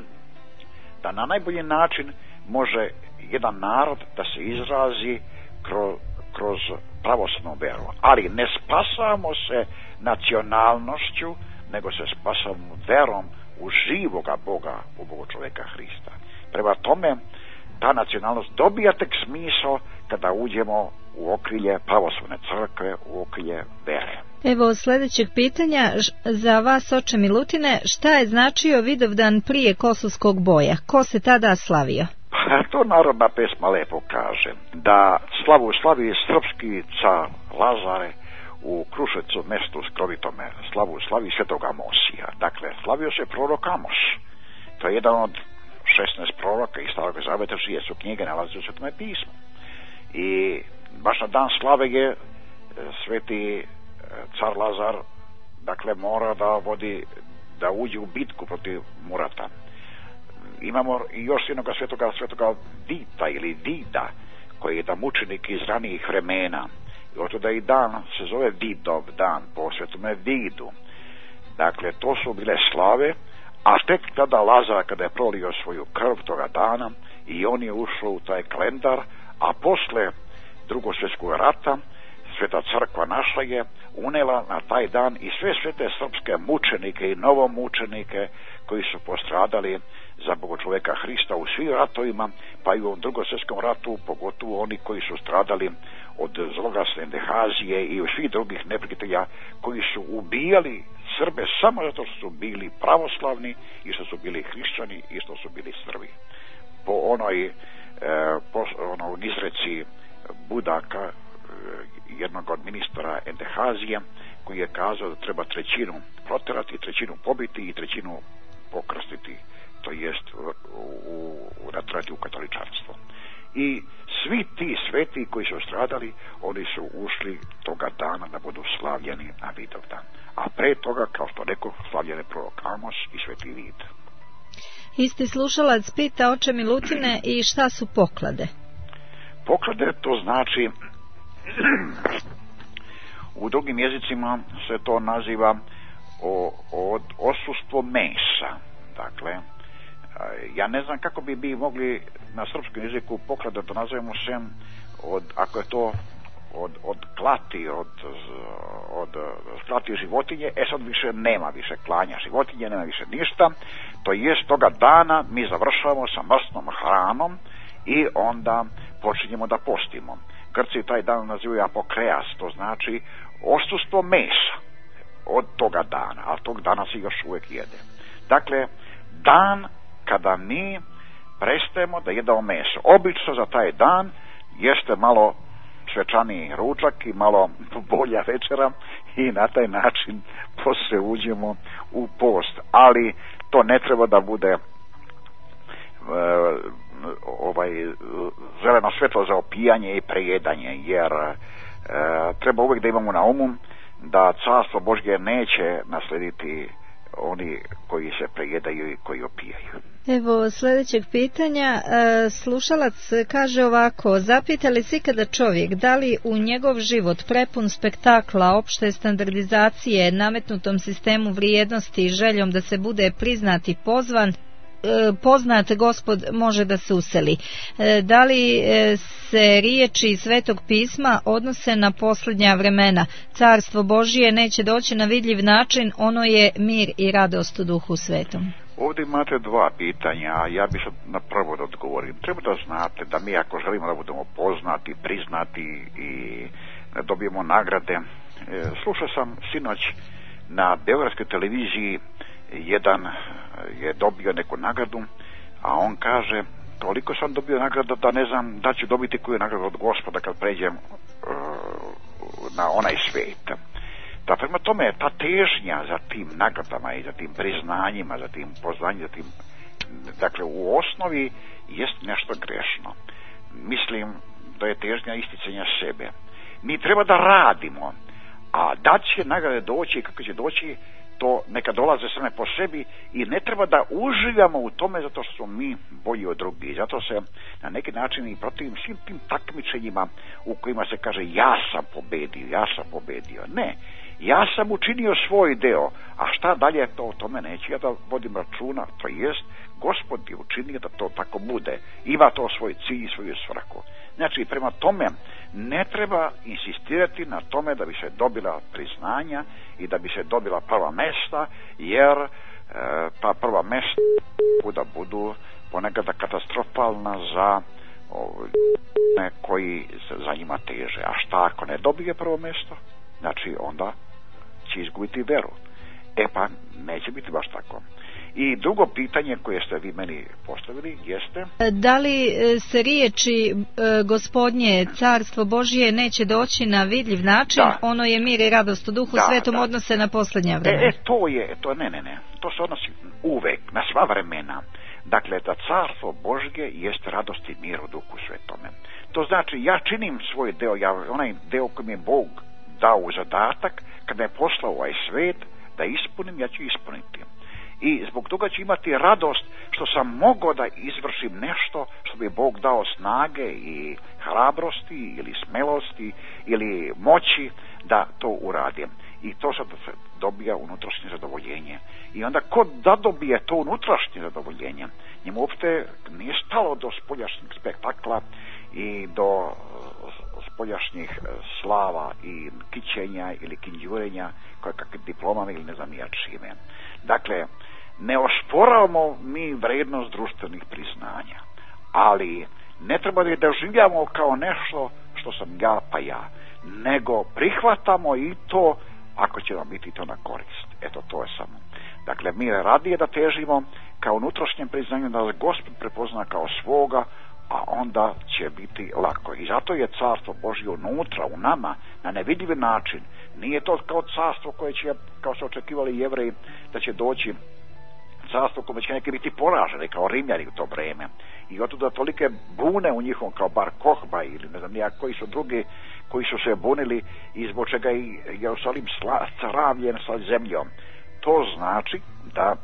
da na najbolji način može jedan narod da se izrazi kroz, kroz pravoslavnu veru. Ali ne spasamo se nacionalnošću, nego se spasamo verom u živoga Boga, u Boga čovjeka Hrista. Prema tome, ta nacionalnost dobija tek smisao kada uđemo u okrilje pravoslavne crkve, u okrilje vere. Evo sljedećeg pitanja za vas, oče Milutine, šta je značio Vidovdan prije Kosovskog boja? Ko se tada slavio? Pa to narodna pesma lepo kaže, da slavu slavi srpski car Lazare u Kruševcu, mestu skrovitome, slavu slavi svetoga Mosija. Dakle, slavio se prorok Amos. To je jedan od šesnaest proroka iz Starog zaveta, čije su knjige nalaze u Svetome pismu. I baš na dan slave je sveti car Lazar, dakle, mora da vodi, da uđe u bitku protiv Murata. Imamo i još jednoga svetoga, svetoga Dita ili Dida, koji je da mučenik iz ranijih vremena. I od da i dan se zove Vidov dan, po svetome Vidu. Dakle, to su bile slave, a tek tada Lazar, kada je prolio svoju krv toga dana, i on je ušao u taj kalendar, a posle Drugog svjetskog rata Sveta crkva naša je unela na taj dan i sve svete srpske mučenike i novomučenike koji su postradali za Boga čovjeka Hrista u svim ratovima, pa i u Drugom svjetskom ratu, pogotovo oni koji su stradali od zloglasne Endehazije i u svih drugih neprijatelja koji su ubijali Srbe samo zato što su bili pravoslavni i što su bili hrišćani i što su bili Srbi. Po onoj, e, po onoj izreci Budaka, jednog od ministara Endehazije, koji je kazao da treba trećinu proterati, trećinu pobiti i trećinu pokrstiti, to jest u, natrati u katoličanstvo. I svi ti sveti koji su stradali, oni su ušli toga dana da budu slavljeni na Vidovdan. A pre toga, kao što rekao, slavljen je prorok Amos i sveti Vid. Isti slušalac pita, oče Milutine, i šta su poklade? Poklade, to znači u drugim jezicima se to naziva o, od osustvo mesa. Dakle, ja ne znam kako bi mi mogli na srpskom jeziku poklada da nazovemo sem od, ako je to od, od klati, od, od klati životinje, e sad više nema više klanja životinje, nema više ništa. To jest toga dana mi završavamo sa mrsnom hranom i onda počinjemo da postimo. Grci taj dan nazivaju apokreas, to znači odsustvo mesa od toga dana, a tog dana se još uvijek jede. Dakle, dan kada mi prestajemo da jedemo meso. Obično za taj dan jeste malo svečaniji ručak i malo bolja večera i na taj način poslije uđemo u post. Ali to ne treba da bude e, ovaj zeleno svjetlo za opijanje i prejedanje, jer e, treba uvijek da imamo na umu da carstvo Božje neće naslediti oni koji se prejedaju i koji opijaju. Evo sljedećeg pitanja, slušalac kaže ovako: zapita li se ikada čovjek da li u njegov život prepun spektakla, opšte standardizacije, nametnutom sistemu vrijednosti i željom da se bude priznat i pozvan, poznat Gospod može da se useli? Da li se riječi Svetog pisma odnose na posljednja vremena? Carstvo Božije neće doći na vidljiv način, ono je mir i radost u Duhu Svetom. Ovdje imate dva pitanja, a ja bih sad na prvo da odgovorim. Treba da znate da mi ako želimo da budemo poznati, priznati i da dobijemo nagrade, slušao sam sinoć na beogradskoj televiziji, jedan je dobio neku nagradu, a on kaže: toliko sam dobio nagradu da ne znam da ću dobiti koju nagradu od Gospoda kad pređem uh, na onaj svijet. Da prema tome ta težnja za tim nagradama i za tim priznanjima, za tim poznanjima, za tim, dakle u osnovi jest nešto grešno. Mislim da je težnja isticanja sebe. Mi treba da radimo, a da će nagrade doći i kako će doći, to neka dolaze same po sebi i ne treba da uživamo u tome zato što smo mi bolji od drugih. Zato se na neki način i protivim svim tim takmičenjima u kojima se kaže ja sam pobedio, ja sam pobedio. Ne, ja sam učinio svoj deo, a šta dalje to o tome neću ja da vodim računa, to jest Gospod je učinio da to tako bude. Ima to svoj cilj i svoju svrhu. Znači, prema tome ne treba insistirati na tome da bi se dobila priznanja i da bi se dobila prva mesta, jer e, ta prva mesta da budu ponekada katastrofalna za one koji se za njima teže. A šta ako ne dobije prvo mjesto? Znači, onda će izgubiti veru. E pa, neće biti baš tako. I drugo pitanje koje ste vi meni postavili jeste: da li se riječi e, Gospodnje, Carstvo Božije neće doći na vidljiv način, da. Ono je mir i radost u Duhu da, Svetom, da. Odnose na posljednja vremena? E, e, to je, to ne, ne, ne, to se odnosi uvek, na sva vremena. Dakle, da Carstvo Božje jest radost i mir u Duhu Svetome. To znači, ja činim svoj deo, ja, onaj deo koji mi je Bog dao u zadatak, kad me je poslao ovaj svet, da ispunim, ja ću ispuniti. I zbog toga ću imati radost što sam mogao da izvršim nešto što bi Bog dao snage i hrabrosti ili smelosti ili moći da to uradim. I to sad se dobija unutrašnje zadovoljenje. I onda ko da dobije to unutrašnje zadovoljenje, njemu uopšte nije stalo do spoljašnjeg spektakla i do spoljašnjih slava i kićenja ili kinđurenja koje kakve diplomama ili ne znam ja čime. Dakle, ne osporavamo mi vrednost društvenih priznanja, ali ne treba da ih doživljamo kao nešto što sam ja pa ja, nego prihvatamo i to ako će nam biti to na korist. Eto, to je samo. Dakle, mi radije da težimo kao unutrašnjem priznanju da nas Gospod prepozna kao svoga, a onda će biti lako. I zato je Carstvo Božje unutra, u nama, na nevidljivi način. Nije to kao carstvo koje će, kao su očekivali Jevreji, da će doći carstvo koje će neki biti poraženi kao Rimljani u to vreme. I otuda tolike bune u njihovom, kao Bar Kohba ili ne znam nijak koji su drugi koji su se bunili i zbog čega i Jerusalim stravljen sa zemljom. To znači da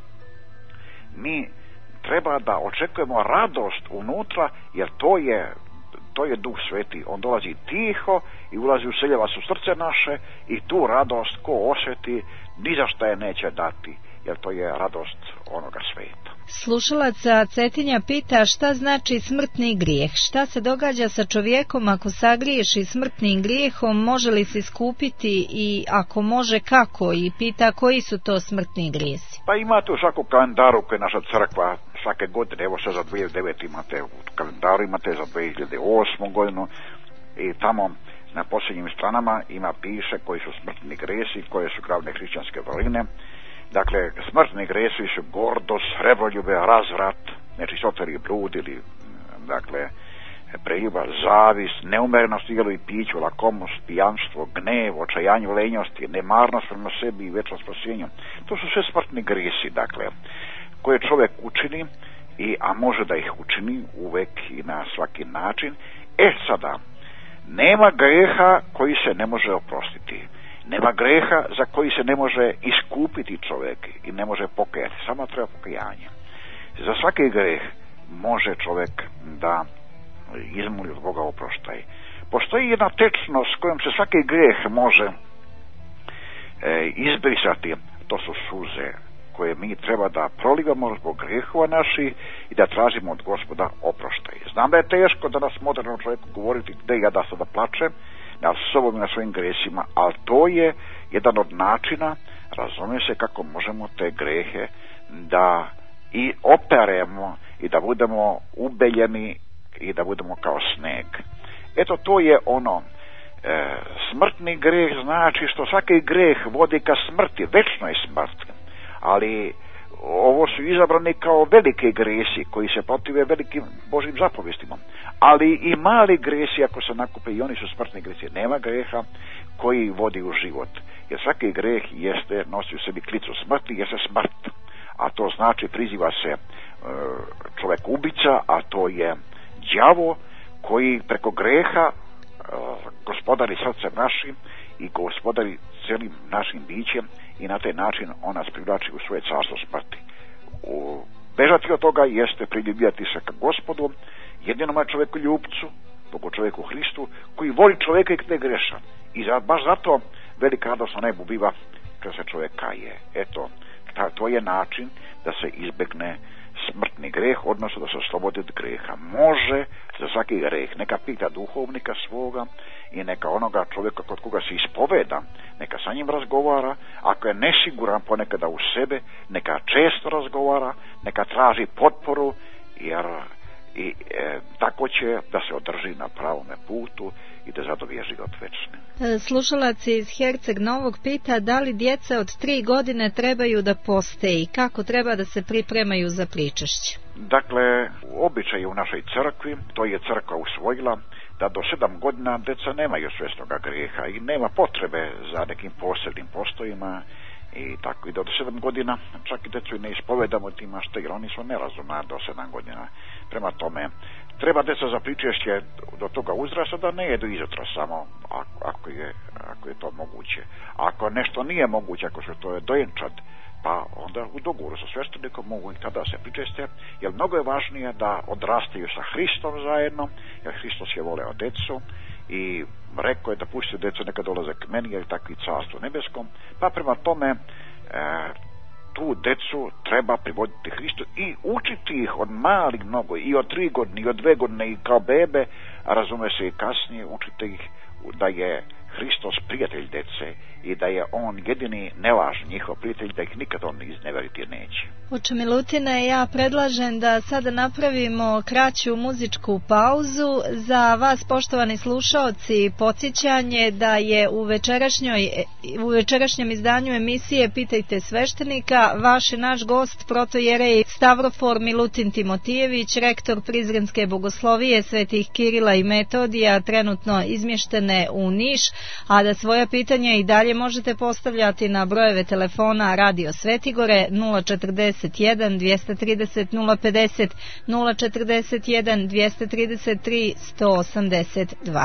mi treba da očekujemo radost unutra, jer to je to je Duh Sveti. On dolazi tiho i ulazi, useljava se u srce naše i tu radost ko osjeti ni za šta je neće dati, jer to je radost onoga sveta. Slušalac Cetinja pita šta znači smrtni grijeh. Šta se događa sa čovjekom ako sagriješi smrtnim grijehom, može li se iskupiti i ako može kako? I pita koji su to smrtni grijesi. Pa imate u svakom kalendaru koje naša crkva svake godine, evo sad za dvije hiljade devete imate u kalendaru, imate za dvije hiljade osmu godinu i tamo na posljednjim stranama ima piše koji su smrtni grijesi, koje su glavne hrišćanske vrline. Dakle, smrtni grijesi su gordost, srebroljube, razvrat, nečistoteri blud ili, dakle, preljuba, zavis, neumerenost igru i piću, lakomost, pijanstvo, gnev, očajanje, lenjosti, nemarnost prema sebi i večno spasenju. To su sve smrtni grijesi, dakle, koje čovjek učini, i, a može da ih učini uvek i na svaki način. E sada, nema greha koji se ne može oprostiti. Nema greha za koji se ne može iskupiti čovjek i ne može pokajati. Samo treba pokajanje. Za svaki greh može čovjek da izmoli od Boga oproštaj. Postoji jedna tečnost s kojom se svaki greh može e, izbrisati. To su suze koje mi treba da prolivamo zbog grehova naših i da tražimo od Gospoda oproštaj. Znam da je teško danas modernom čovjeku govoriti gdje ja da sada plačem nad sobom i na svojim gresima, ali to je jedan od načina, razumije se, kako možemo te grehe da i operemo i da budemo ubeljeni i da budemo kao sneg. Eto, to je ono, e, smrtni greh znači što svaki greh vodi ka smrti, večnoj smrti, ali ovo su izabrani kao velike gresi koji se protive velikim Božim zapovestima, ali i mali gresi ako se nakupe i oni su smrtni gresi. Nema greha koji vodi u život, jer svaki greh jeste, nosi u sebi klicu smrti, jeste smrt, a to znači priziva se e, čovjek ubica, a to je đavo koji preko greha e, gospodari srcem našim i gospodari cijelim našim bićem i na taj način on nas privlači u svoje carstvo smrti. U, bežati od toga jeste priljubljati se ka Gospodu, jedinome čovjeku ljubcu, Bogu čovjeku Hristu, koji voli čovjeka i kada je grešan. I za, baš zato velika radost na nebu biva kada se čovjek kaje. Eto, ta, to je način da se izbegne smrtni greh, odnosno da se oslobodi od greha. Može za svaki greh, neka pita duhovnika svoga i neka onoga čovjeka kod koga se ispoveda, neka sa njim razgovara, ako je nesiguran ponekada u sebe, neka često razgovara, neka traži potporu, jer i e, tako će da se održi na pravome putu i da zadobije život večni. Slušalac iz Herceg Novog pita da li djeca od tri godine trebaju da poste i kako treba da se pripremaju za pričešće. Dakle, običaj u našoj crkvi, to je crkva usvojila, da do sedam godina djeca nemaju svjesnoga grijeha i nema potrebe za nekim posebnim postojima i tako i do sedam godina, čak i djecu i ne ispovedamo tima što, jer oni su nerazumna do sedam godina. Prema tome, treba djeca za pričešće do toga uzrasta da ne jedu izutra samo ako, ako, je, ako je to moguće. Ako nešto nije moguće, ako se to je dojenčad, pa onda u dogovoru sa sveštenikom mogu i tada se pričeste, jer mnogo je važnije da odrastaju sa Hristom zajedno, jer Hristos je voleo djecu i rekao je da pusti djecu neka dolaze k meni, jer takvi carstvo nebeskom, pa prema tome e, tu djecu treba privoditi Hristu i učiti ih od malih mnogo, i od tri godine, i od dve godine, i kao bebe, a razume se i kasnije, učiti ih da je Hristos prijatelj djece i da je on jedini nelažni njihov prijatelj, da ih nikad on izneveriti neće. Oče Milutine, ja predlažem da sada napravimo kraću muzičku pauzu. Za vas, poštovani slušaoci, podsjećanje da je u večerašnjoj u večerašnjem izdanju emisije Pitajte sveštenika vaš i naš gost protojerej Stavrofor Milutin Timotijević, rektor Prizrenske bogoslovije Svetih Kirila i Metodija, trenutno izmještene u Niš. a da svoja pitanja i dalje možete postavljati na brojeve telefona Radio Svetigore nula četrdeset jedan dvesta trideset nula pedeset, nula četrdeset jedan dvesta trideset tri sto osamdeset dva.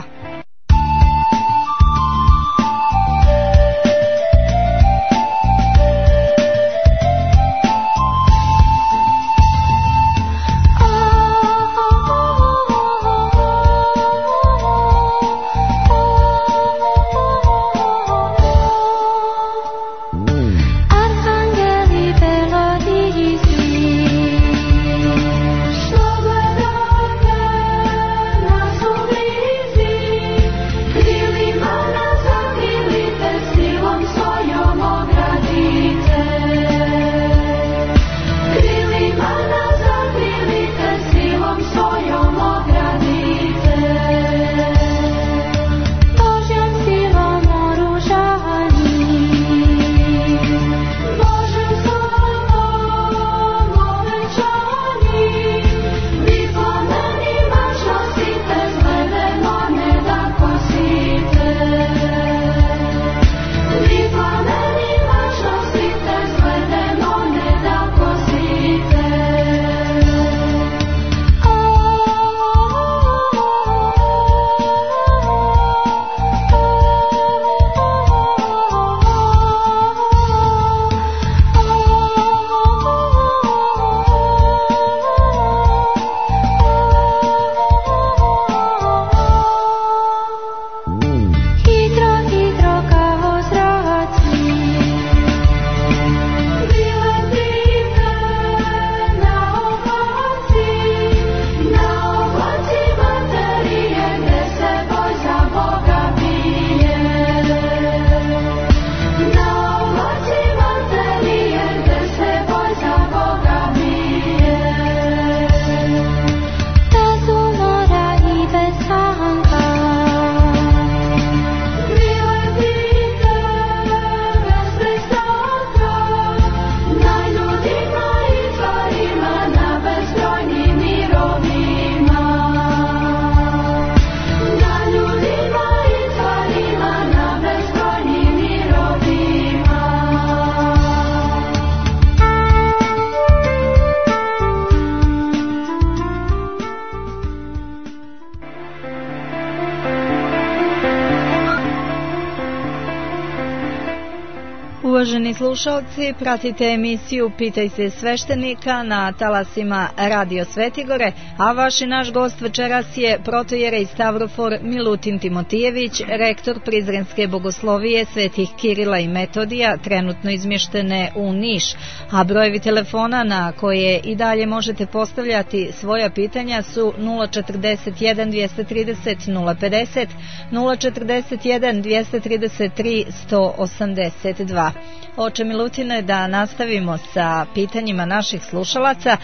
Uvaženi slušalci, pratite emisiju Pitaj se sveštenika na talasima Radio Svetigore, a vaš i naš gost večeras je protojerej Stavrofor Milutin Timotijević, rektor Prizrenske bogoslovije Svetih Kirila i Metodija, trenutno izmještene u Niš, a brojevi telefona na koje i dalje možete postavljati svoja pitanja su nula četrdeset jedan dvesta trideset nula pedeset, nula četrdeset jedan dvesta trideset tri sto osamdeset dva. Oče Milutine, da nastavimo sa pitanjima naših slušalaca.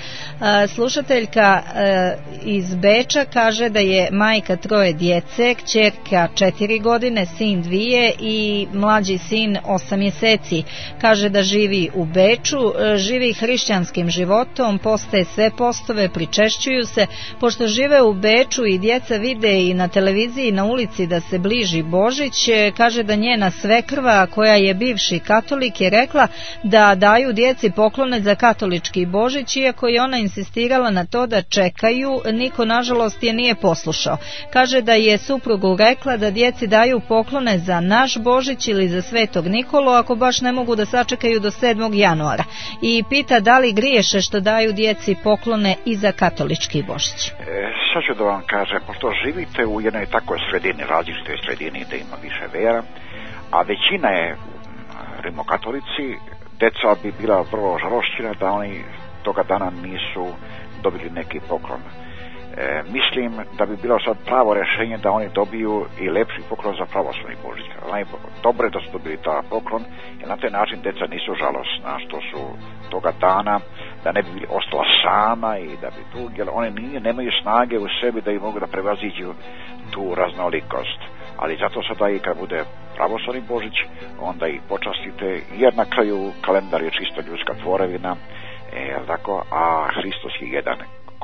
Slušateljka iz Beča kaže da je majka troje djece, kćerka četiri godine, sin dvije i mlađi sin osam mjeseci. Kaže da živi u Beču, živi hrišćanskim životom, postaje sve postove, pričešćuju se. Pošto žive u Beču i djeca vide i na televiziji i na ulici da se bliži Božić, kaže da njena svekrva, koja je bivši katolik, je rekla da daju djeci poklone za katolički Božić, iako je ona insistirala na to da čekaju, niko nažalost je nije poslušao. Kaže da je suprugu rekla da djeci daju poklone za naš Božić ili za Svetog Nikolu, ako baš ne mogu da sačekaju do sedmog januara. I pita da li griješe što daju djeci poklone i za katolički Božić. E, sad ću da vam kažem, pošto živite u jednoj takoj sredini, različitoj sredini da ima više vera, a većina je rimokatolici, deca bi bila vrlo žalošćena da oni toga dana nisu dobili neki poklon. E, mislim da bi bilo sad pravo rješenje da oni dobiju i lepši poklon za pravoslavni Božić. Dobro je da su dobili ta poklon, jer na taj način deca nisu žalosna što su toga dana, da ne bi bili ostala sama i da bi tu, jer oni nije, nemaju snage u sebi da i mogu da prevaziđu tu raznolikost. Ali zato sada i kad bude pravoslavni Božić, onda ih počastite, jer na kraju kalendar je čisto ljudska tvorevina, e, tako, a Hristos je jedan.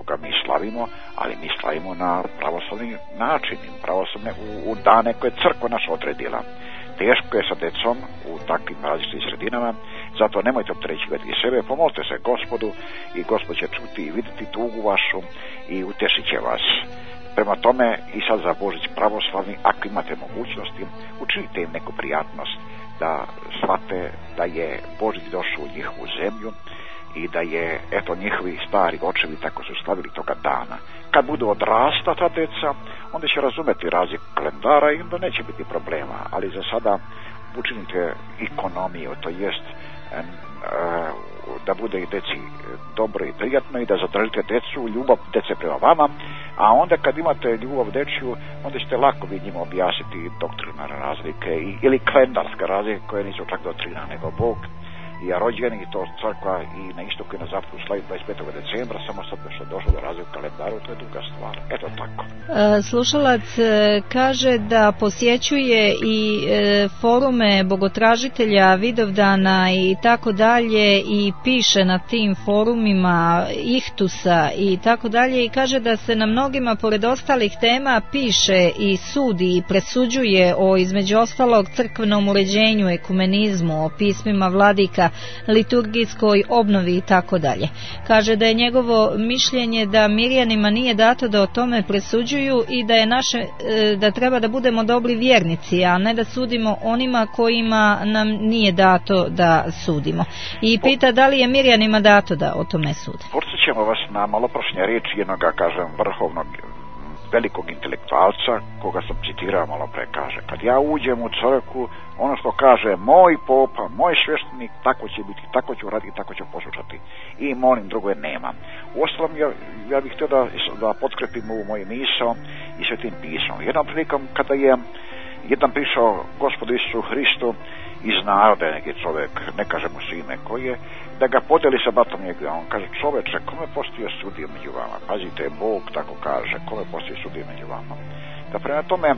koga mi slavimo, ali mi slavimo na pravoslavni način, pravoslavne u, u dane koje crkva naša odredila. Teško je sa decom u takvim različitim sredinama, zato nemojte opterećivati sebe, pomolite se Gospodu i Gospod će čuti i vidjeti tugu vašu i utešit će vas. Prema tome i sad za Božić pravoslavni, ako imate mogućnosti, učinite im neku prijatnost da shvate da je Božić došao u njihovu zemlju i da je, eto, njihovi stari očevi tako su slavili toga dana. Kad budu odrasta ta deca, onda će razumeti razliku kalendara i onda neće biti problema, ali za sada učinite ekonomiju, to jest en, e, da bude i deci dobro i prijatno i da zadržite decu, ljubav dece prema vama, a onda kad imate ljubav dečju, onda ćete lako vi njima objasniti doktrinarne razlike i, ili kalendarske razlike koje nisu čak doktrina, nego Bog i rođeni i to crkva i na istoku i na zapadu slavi dvadeset petog decembra, samo sad što je došlo do razlike kalendaru, to je druga stvar. Eto tako. E, slušalac e, kaže da posjećuje i e, forume bogotražitelja Vidovdana i tako dalje i piše na tim forumima Ihtusa i tako dalje i kaže da se na mnogima pored ostalih tema piše i sudi i presuđuje o između ostalog crkvenom uređenju, ekumenizmu, o pismima vladika, liturgijskoj obnovi i tako dalje. Kaže da je njegovo mišljenje da Mirjanima nije dato da o tome presuđuju i da je naše da treba da budemo dobri vjernici, a ne da sudimo onima kojima nam nije dato da sudimo. I pita da li je Mirjanima dato da o tome sude. Podsjećamo vas na maloprošnje riječi jednog, kažem, vrhovnog velikog intelektualca, koga sam citirao malo pre, kaže: kad ja uđem u crkvu, ono što kaže moj popa, moj sveštenik, tako će biti, tako ću raditi, tako ću poslušati. I molim drugo je nema. Uostalom, ja, ja bih htio da, da potkrepim ovu moju misao i Svetim pismom. Jednom prilikom kada je jedan prišao Gospodu Isusu Hristu iz naroda, neki čovjek, ne kažem mu se ime koji je, da ga podeli sa bratom njegovim. On kaže: čoveče, kome postoji sudija među vama? Pazite, Bog tako kaže, kome postoji sudija među vama? Da prema tome,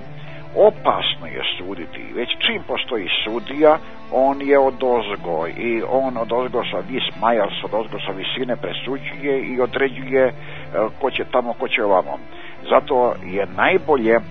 opasno je suditi. Već čim postoji sudija, on je odozgo i on odozgo sa vis majars, odozgo sa visine presuđuje i određuje ko će tamo, ko će ovamo. Zato je najbolje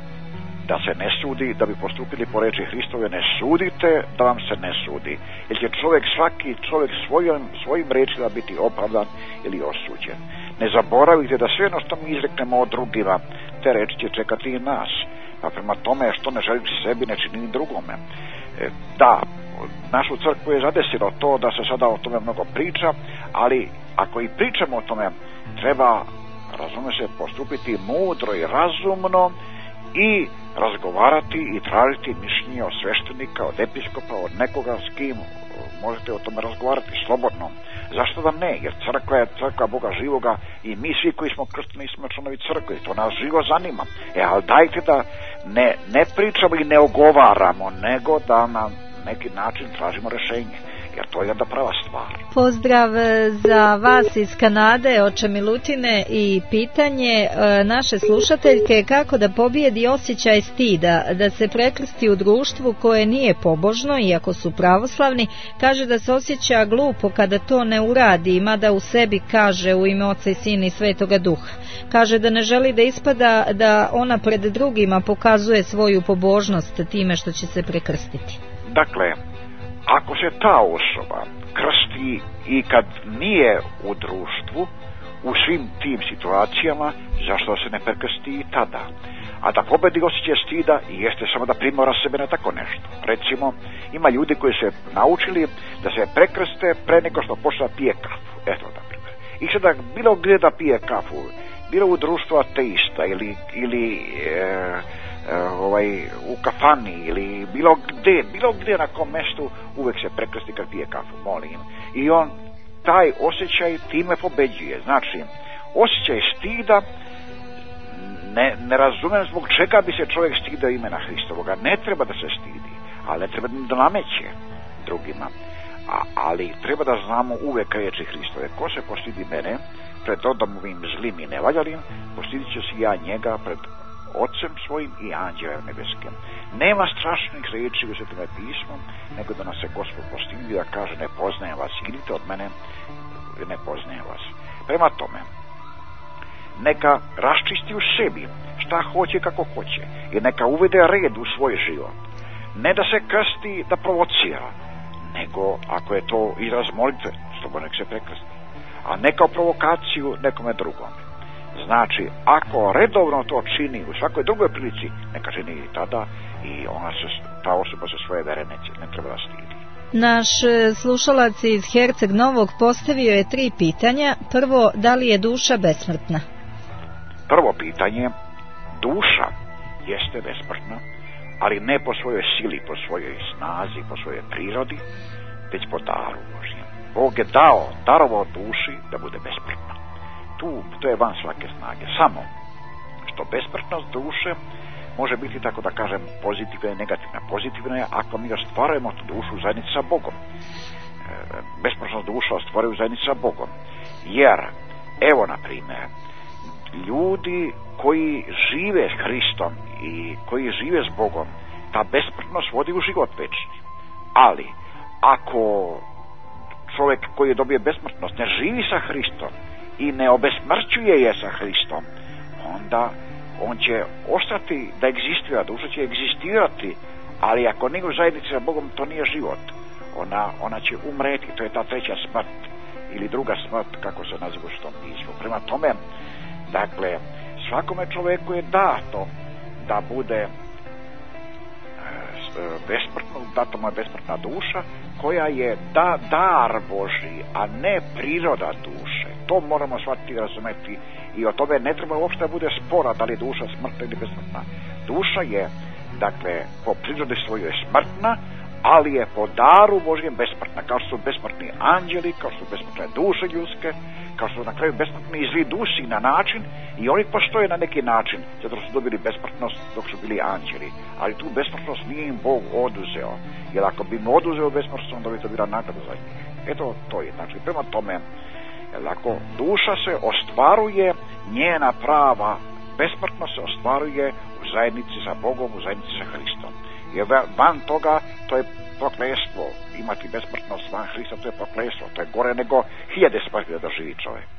da se ne sudi, da bi postupili po reči Hristove: ne sudite, da vam se ne sudi. Jer će čovjek, svaki čovjek svojim, svojim rečima biti opravdan ili osuđen. Ne zaboravite da sve ono što mi izreknemo od drugima, te reči će čekati i nas. Pa prema tome, što ne želiš sebi, ne čini drugome. E, da, našu crkvu je zadesilo to da se sada o tome mnogo priča, ali ako i pričamo o tome, treba, razume se, postupiti mudro i razumno i razgovarati i tražiti mišljenje od sveštenika, od episkopa, od nekoga s kim možete o tome razgovarati slobodno. Zašto da ne? Jer crkva je crkva Boga živoga i mi svi koji smo kršteni smo članovi crkve, to nas živo zanima. E, ali dajte da ne, ne pričamo i ne ogovaramo, nego da na neki način tražimo rješenje, jer to je jedna prava stvar. Pozdrav za vas iz Kanade, oče Milutine, i pitanje naše slušateljke: kako da pobijedi osjećaj stida, da se prekrsti u društvu koje nije pobožno, iako su pravoslavni. Kaže da se osjeća glupo kada to ne uradi, mada u sebi kaže u ime Oca i Sina i Svetoga Duha. Kaže da ne želi da ispada da ona pred drugima pokazuje svoju pobožnost time što će se prekrstiti. Dakle, ako se ta osoba krsti i kad nije u društvu, u svim tim situacijama, zašto se ne prekrsti i tada? A da pobedi osjećaj stida jeste samo da primora sebe na tako nešto. Recimo, ima ljudi koji se naučili da se prekrste pre nego što počne da pije kafu. Eto, da primjer. I sada bilo gdje da pije kafu, bilo u društvu ateista ili, ili e, ovaj, u kafani ili bilo gdje, bilo gdje na kom mjestu, uvijek se prekrsti kad pije kafu, molim. I on taj osjećaj time pobeđuje. Znači, osjećaj stida, ne, ne razumijem zbog čega bi se čovjek stidio imena Hristovoga. Ne treba da se stidi, ali ne treba da nameće drugima. A, ali treba da znamo uvijek riječi Hristove: ko se postidi mene pred odomovim zlim i nevaljalim, postidit ću se ja njega pred Otcem svojim i anđelom nebeskim. Nema strašnih riječi u Svetome pismu, nego da nas se Gospod postidi, da kaže: ne poznajem vas, idite od mene, ne poznajem vas. Prema tome, neka raščisti u sebi šta hoće kako hoće i neka uvede red u svoj život. Ne da se krsti da provocira, nego ako je to izraz molitve, što nek se prekrsti, a ne kao provokaciju nekome drugom. Znači, ako redovno to čini u svakoj drugoj prilici, neka čini i tada i ona se, ta osoba se svoje vere neće, ne treba da stidi. Naš slušalac iz Herceg Novog postavio je tri pitanja. Prvo, da li je duša besmrtna? Prvo pitanje, duša jeste besmrtna, ali ne po svojoj sili, po svojoj snazi, po svojoj prirodi, već po daru Božjem. Bog je dao, darovao duši da bude besmrtna. Tu, to je van svake snage. Samo što besmrtnost duše može biti, tako da kažem, pozitivna i negativna. Pozitivna je ako mi ostvarujemo tu dušu u zajednici sa Bogom. E, besmrtnost duša ostvaruje u zajednici sa Bogom. Jer, evo na primjer, ljudi koji žive s Hristom i koji žive s Bogom, ta besmrtnost vodi u život večni. Ali, ako čovjek koji je dobio besmrtnost ne živi sa Hristom i ne obesmrćuje je sa Hristom, onda on će ostati da egzistira, duša će egzistirati, ali ako nije u zajednici sa Bogom, to nije život. Ona, ona će umreti, to je ta treća smrt ili druga smrt, kako se naziva u Svetom pismu. Prema tome, dakle, svakome čovjeku je dato da bude besmrtno, dato mu je besmrtna duša koja je da, dar Božji, a ne priroda duše. To moramo shvatiti i razumeti i o tome ne treba uopšte da bude spora da li je duša smrtna ili besmrtna. Duša je, dakle, po prirodi svojoj smrtna, ali je po daru Božjem besmrtna, kao što su besmrtni anđeli, kao što su besmrtne duše ljudske, kao što su na kraju besmrtni i zli dusi na način, i oni postoje na neki način, zato su dobili besmrtnost dok su bili anđeli, ali tu besmrtnost nije im Bog oduzeo, jer ako bi im oduzeo besmrtnost, onda bi to bila nagrada za njih. Eto, to je, znači, prema tome, jer ako duša se ostvaruje, njena prava besmrtnost se ostvaruje u zajednici sa Bogom, u zajednici sa Hristom. Jer van toga, to je prokletstvo. Imati besmrtnost van Hrista, to je prokletstvo. To je gore nego hiljade smrti da doživi čovjek.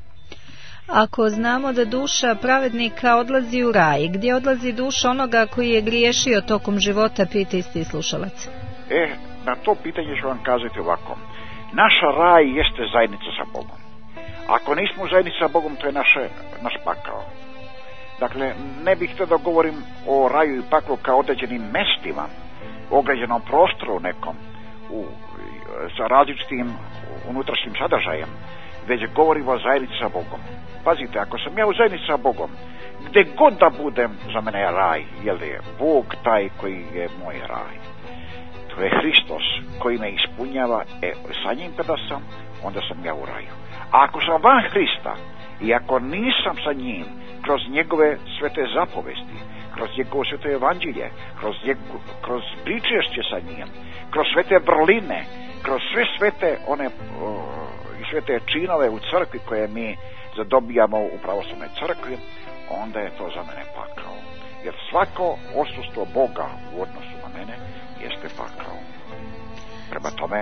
Ako znamo da duša pravednika odlazi u raj, gdje odlazi duša onoga koji je griješio tokom života, pita isti slušalac. E, na to pitanje ću vam kazati ovako. Naša raj jeste zajednica sa Bogom. Ako nismo u zajednici sa Bogom, to je naše, naš pakao. Dakle, ne bih htio da govorim o raju i paklu kao određenim mestima, ograđenom prostoru nekom, u, sa različitim unutrašnjim sadržajem, već govorimo o zajednici sa Bogom. Pazite, ako sam ja u zajednici sa Bogom, gdje god da budem, za mene je raj, jer je Bog taj koji je moj raj. To je Hristos koji me ispunjava, e, sa njim kada sam, onda sam ja u raju. A ako sam van Hrista i ako nisam sa njim, kroz njegove svete zapovesti, kroz njegovo sveto evanđelje, kroz, njegu, kroz pričešće sa njim, kroz svete vrline, kroz sve svete one o, i svete činove u crkvi koje mi zadobijamo u pravoslavnoj crkvi, onda je to za mene pakao. Jer svako odsustvo Boga u odnosu na mene jeste pakao. Prema tome,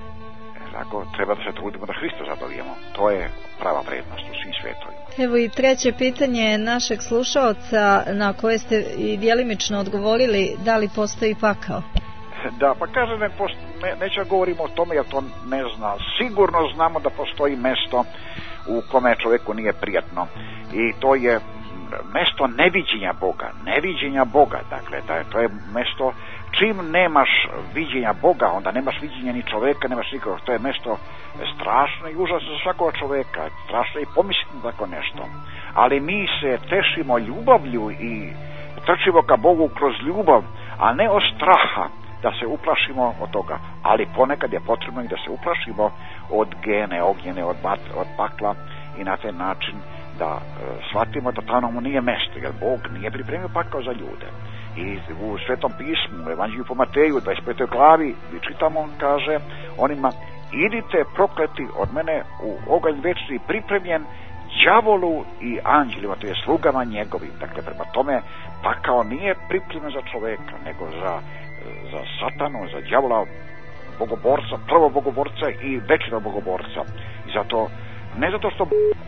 tako, treba da se trudimo da Hrista zadobijemo. To je prava vrednost u svim svetovima. Evo i treće pitanje našeg slušaoca na koje ste i djelimično odgovorili, da li postoji pakao? Da, pa kaže, ne, ne, neću govorimo o tome jer to ne zna. Sigurno znamo da postoji mesto u kome čovjeku nije prijatno i to je mesto neviđenja Boga, neviđenja Boga, dakle, da je, to je mesto čim nemaš viđenja Boga, onda nemaš viđenja ni čovjeka, nemaš nikog, to je mesto strašno i užasno za svakog čovjeka, strašno i pomisliti tako nešto. Ali mi se tešimo ljubavlju i trčimo ka Bogu kroz ljubav, a ne od straha da se uplašimo od toga, ali ponekad je potrebno i da se uplašimo od gene, ognjene, od, bat, od pakla i na taj način da e, shvatimo da tamo nije mjesto, jer Bog nije pripremio pakao za ljude. I u Svetom pismu, u Evanđelju po Mateju, dvadeset petoj glavi, čitamo, on kaže onima, idite prokleti od mene u oganj večni pripremljen đavolu i anđelima, to je slugama njegovim. Dakle, prema tome, pakao nije pripremljen za čovjeka, nego za, za satanu, za đavola, bogoborca, prvo bogoborca i večnog bogoborca. I zato, ne zato što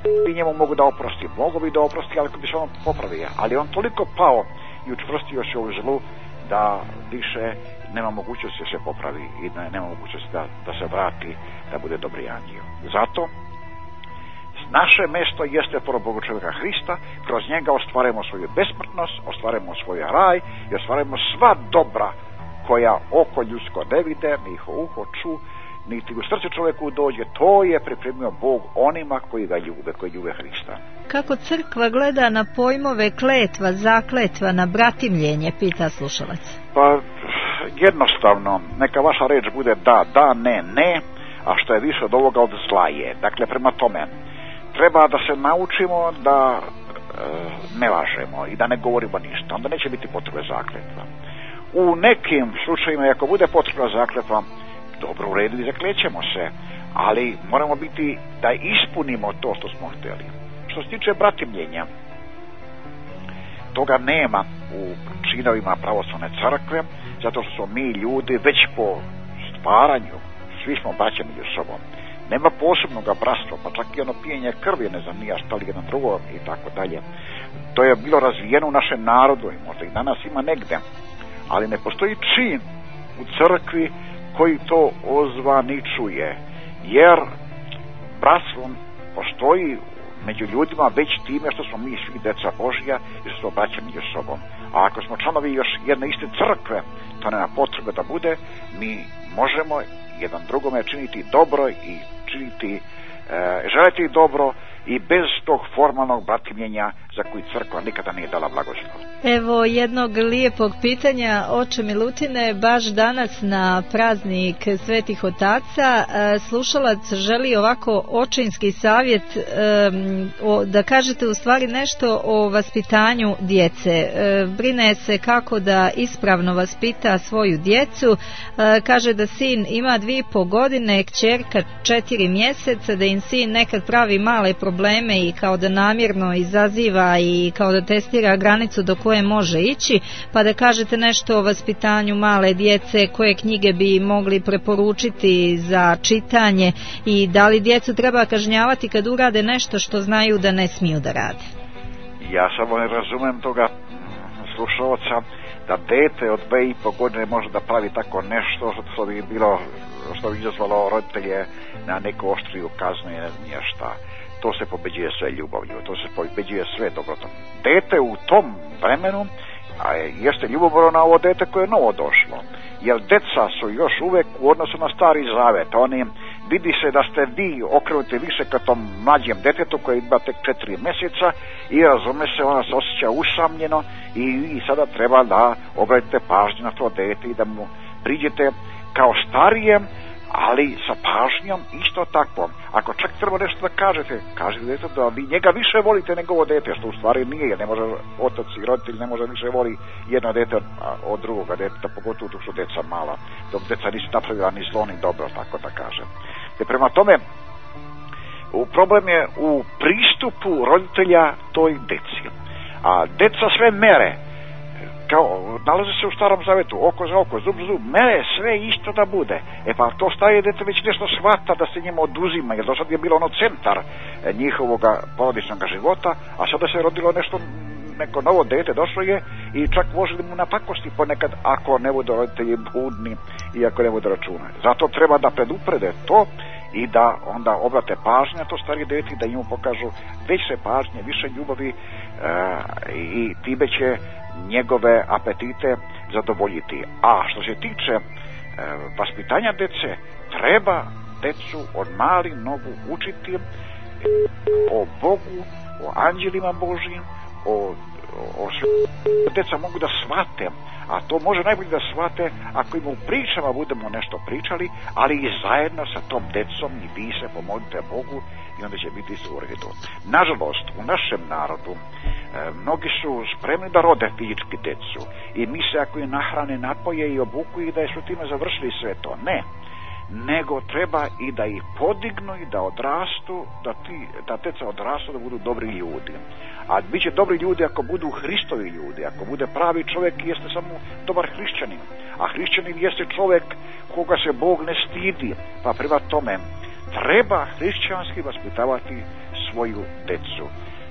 i njemu mogu da oprosti, mogu bi da oprosti, ali ako bi se on popravio, ali on toliko pao i učvrstio se u zlu da više nema mogućnosti da se popravi i da nema mogućnosti da, da se vrati, da bude dobri anđeo. Zato naše mjesto jeste pored Boga čovjeka Hrista, kroz njega ostvarujemo svoju besmrtnost, ostvarujemo svoj raj i ostvarujemo sva dobra koja oko ljudsko ne vide, ni ih uho ču, niti u srce čovjeku dođe. To je pripremio Bog onima koji ga ljube, koji ljube Hrista. Kako crkva gleda na pojmove kletva, zakletva, na bratimljenje, pita slušalac? Pa jednostavno, neka vaša reč bude da, da, ne, ne, a što je više od ovoga od zla je. Dakle, prema tome, treba da se naučimo da e, ne lažemo i da ne govorimo ništa, onda neće biti potrebe zakletva. U nekim slučajima, ako bude potreba zakletva, dobro, u redu i zaklećemo se, ali moramo biti da ispunimo to što smo htjeli. Što se tiče bratimljenja, toga nema u činovima pravoslavne crkve, zato što smo mi ljudi već po stvaranju, svi smo braća među sobom. Nema posebnog bratstva, pa čak i ono pijenje krvi, ne znam nija šta li jedan drugo i tako dalje. To je bilo razvijeno u našem narodu i možda i danas ima negde, ali ne postoji čin u crkvi koji to ozvaničuje, jer bratstvo postoji među ljudima već time što smo mi svi deca Božja i što smo braća među sobom. A ako smo članovi još jedne iste crkve, to nema potrebe da bude, mi možemo jedan drugome činiti dobro i činiti, e, želiti dobro i bez tog formalnog bratimljenja za koji crkva nikada nije dala blagoslov. Evo jednog lijepog pitanja, oče Milutine, baš danas na praznik Svetih Otaca slušalac želi ovako očinski savjet, da kažete u stvari nešto o vaspitanju djece. Brine se kako da ispravno vaspita svoju djecu, kaže da sin ima dvije i po godine, kćerka četiri mjeseca, da im sin nekad pravi male probleme i kao da namjerno izaziva i kao da testira granicu do koje može ići, pa da kažete nešto o vaspitanju male djece, koje knjige bi mogli preporučiti za čitanje i da li djecu treba kažnjavati kad urade nešto što znaju da ne smiju da rade. Ja samo ne razumem toga slušalca da dete od dve i po godine može da pravi tako nešto što bi bilo, što bi izazvalo roditelje na neku oštriju kaznu i ne znam nije šta. To se pobeđuje sve ljubavlju, to se pobeđuje sve dobrotom. Dete u tom vremenu a jeste ljubomorno na ovo dete koje je novo došlo, jer deca su još uvek u odnosu na stari zavet. Oni vidi se da ste vi okrenuti više ka tom mlađem detetu koji ima tek četiri mjeseca i razume se, ona se osjeća usamljeno i, i sada treba da obratite pažnju na to dete i da mu priđete kao starijem, ali sa pažnjom isto takvom. Ako čak treba nešto da kažete, kažete djetetu da vi njega više volite nego ovo dete, što u stvari nije, jer ne može otac i roditelj ne može više voli jedno dete od, od drugoga djeteta, pogotovo dok su deca mala, dok deca nisu napravila ni zlo ni dobro, tako da kažem. Te prema tome, u problem je u pristupu roditelja toj deci. A deca sve mere, kao nalaze se u Starom Zavetu, oko za oko, zub za zub, mere sve isto da bude. E pa to starije dete već nešto shvata da se njima oduzima, jer do sad je bilo ono centar njihovog porodičnog života, a sada se rodilo nešto, neko novo dete došlo je i čak može mu napakosti ponekad ako ne budu roditelji budni i ako ne budu računa. Zato treba da preduprede to i da onda obrate pažnje na to starije dete i da njemu pokažu više pažnje, više ljubavi e, i time će njegove apetite zadovoljiti. A što se tiče e, vaspitanja dece, treba decu od malih nogu učiti o Bogu, o anđelima Božjim, o, o sve. Deca mogu da shvate, a to može najbolje da shvate ako im u pričama budemo nešto pričali, ali i zajedno sa tom decom i vi se pomolite Bogu i onda će biti sve u redu. Nažalost, u našem narodu e, mnogi su spremni da rode fizički decu i misle ako je nahrane, napoje i obuku i da su time završili sve to. Ne, nego treba i da ih podignu i da odrastu, da, ti, da deca odrastu, da budu dobri ljudi. A bit će dobri ljudi ako budu Hristovi ljudi, ako bude pravi čovjek jeste samo dobar hrišćanin. A hrišćanin jeste čovjek koga se Bog ne stidi, pa prema tome treba hrišćanski vaspitavati svoju decu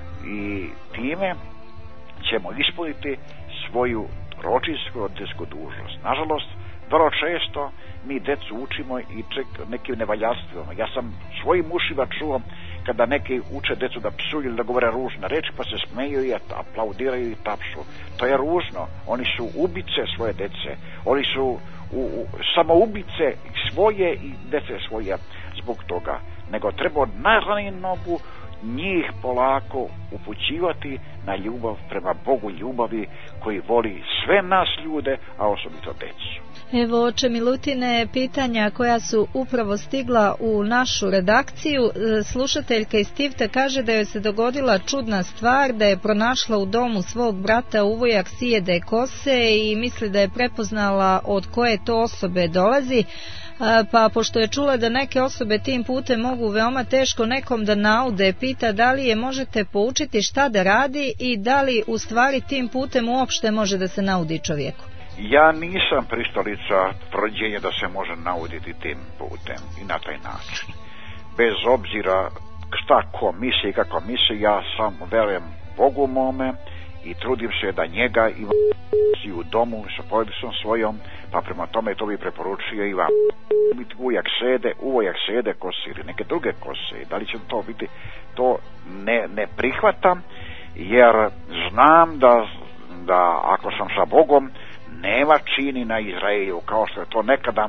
i time ćemo ispuniti svoju roditeljsku roditeljsku dužnost. Nažalost, vrlo često mi decu učimo i ček nekim nevaljanstvima. Ja sam svojim ušima čuo kada neki uče decu da psuju ili da govore ružne reči, pa se smeju i aplaudiraju i tapšu. To je ružno. Oni su ubice svoje dece. Oni su u, u, samoubice svoje i dece svoje zbog toga. Nego treba od najranije nogu njih polako upućivati na ljubav prema Bogu ljubavi koji voli sve nas ljude, a osobito decu. Evo, oče Milutine, pitanja koja su upravo stigla u našu redakciju. Slušateljka iz Tivta kaže da joj se dogodila čudna stvar, da je pronašla u domu svog brata uvojak sijede kose i misli da je prepoznala od koje to osobe dolazi. Pa pošto je čula da neke osobe tim putem mogu veoma teško nekom da naude, pita da li je možete poučiti šta da radi i da li u stvari tim putem uopšte može da se naudi čovjeku. Ja nisam pristalica tvrđenja da se može nauditi tim putem i na taj način. Bez obzira šta ko misli i kako misli, ja sam verujem Bogu mome i trudim se da njega i u domu sa porodicom svojom, pa prema tome to bi preporučio i vam. Uvijek sede, uvijek sede kose ili neke druge kose. Da li će to biti, to ne, ne prihvatam, jer znam da, da ako sam sa Bogom, nema čini na Izraelu, kao što je to nekada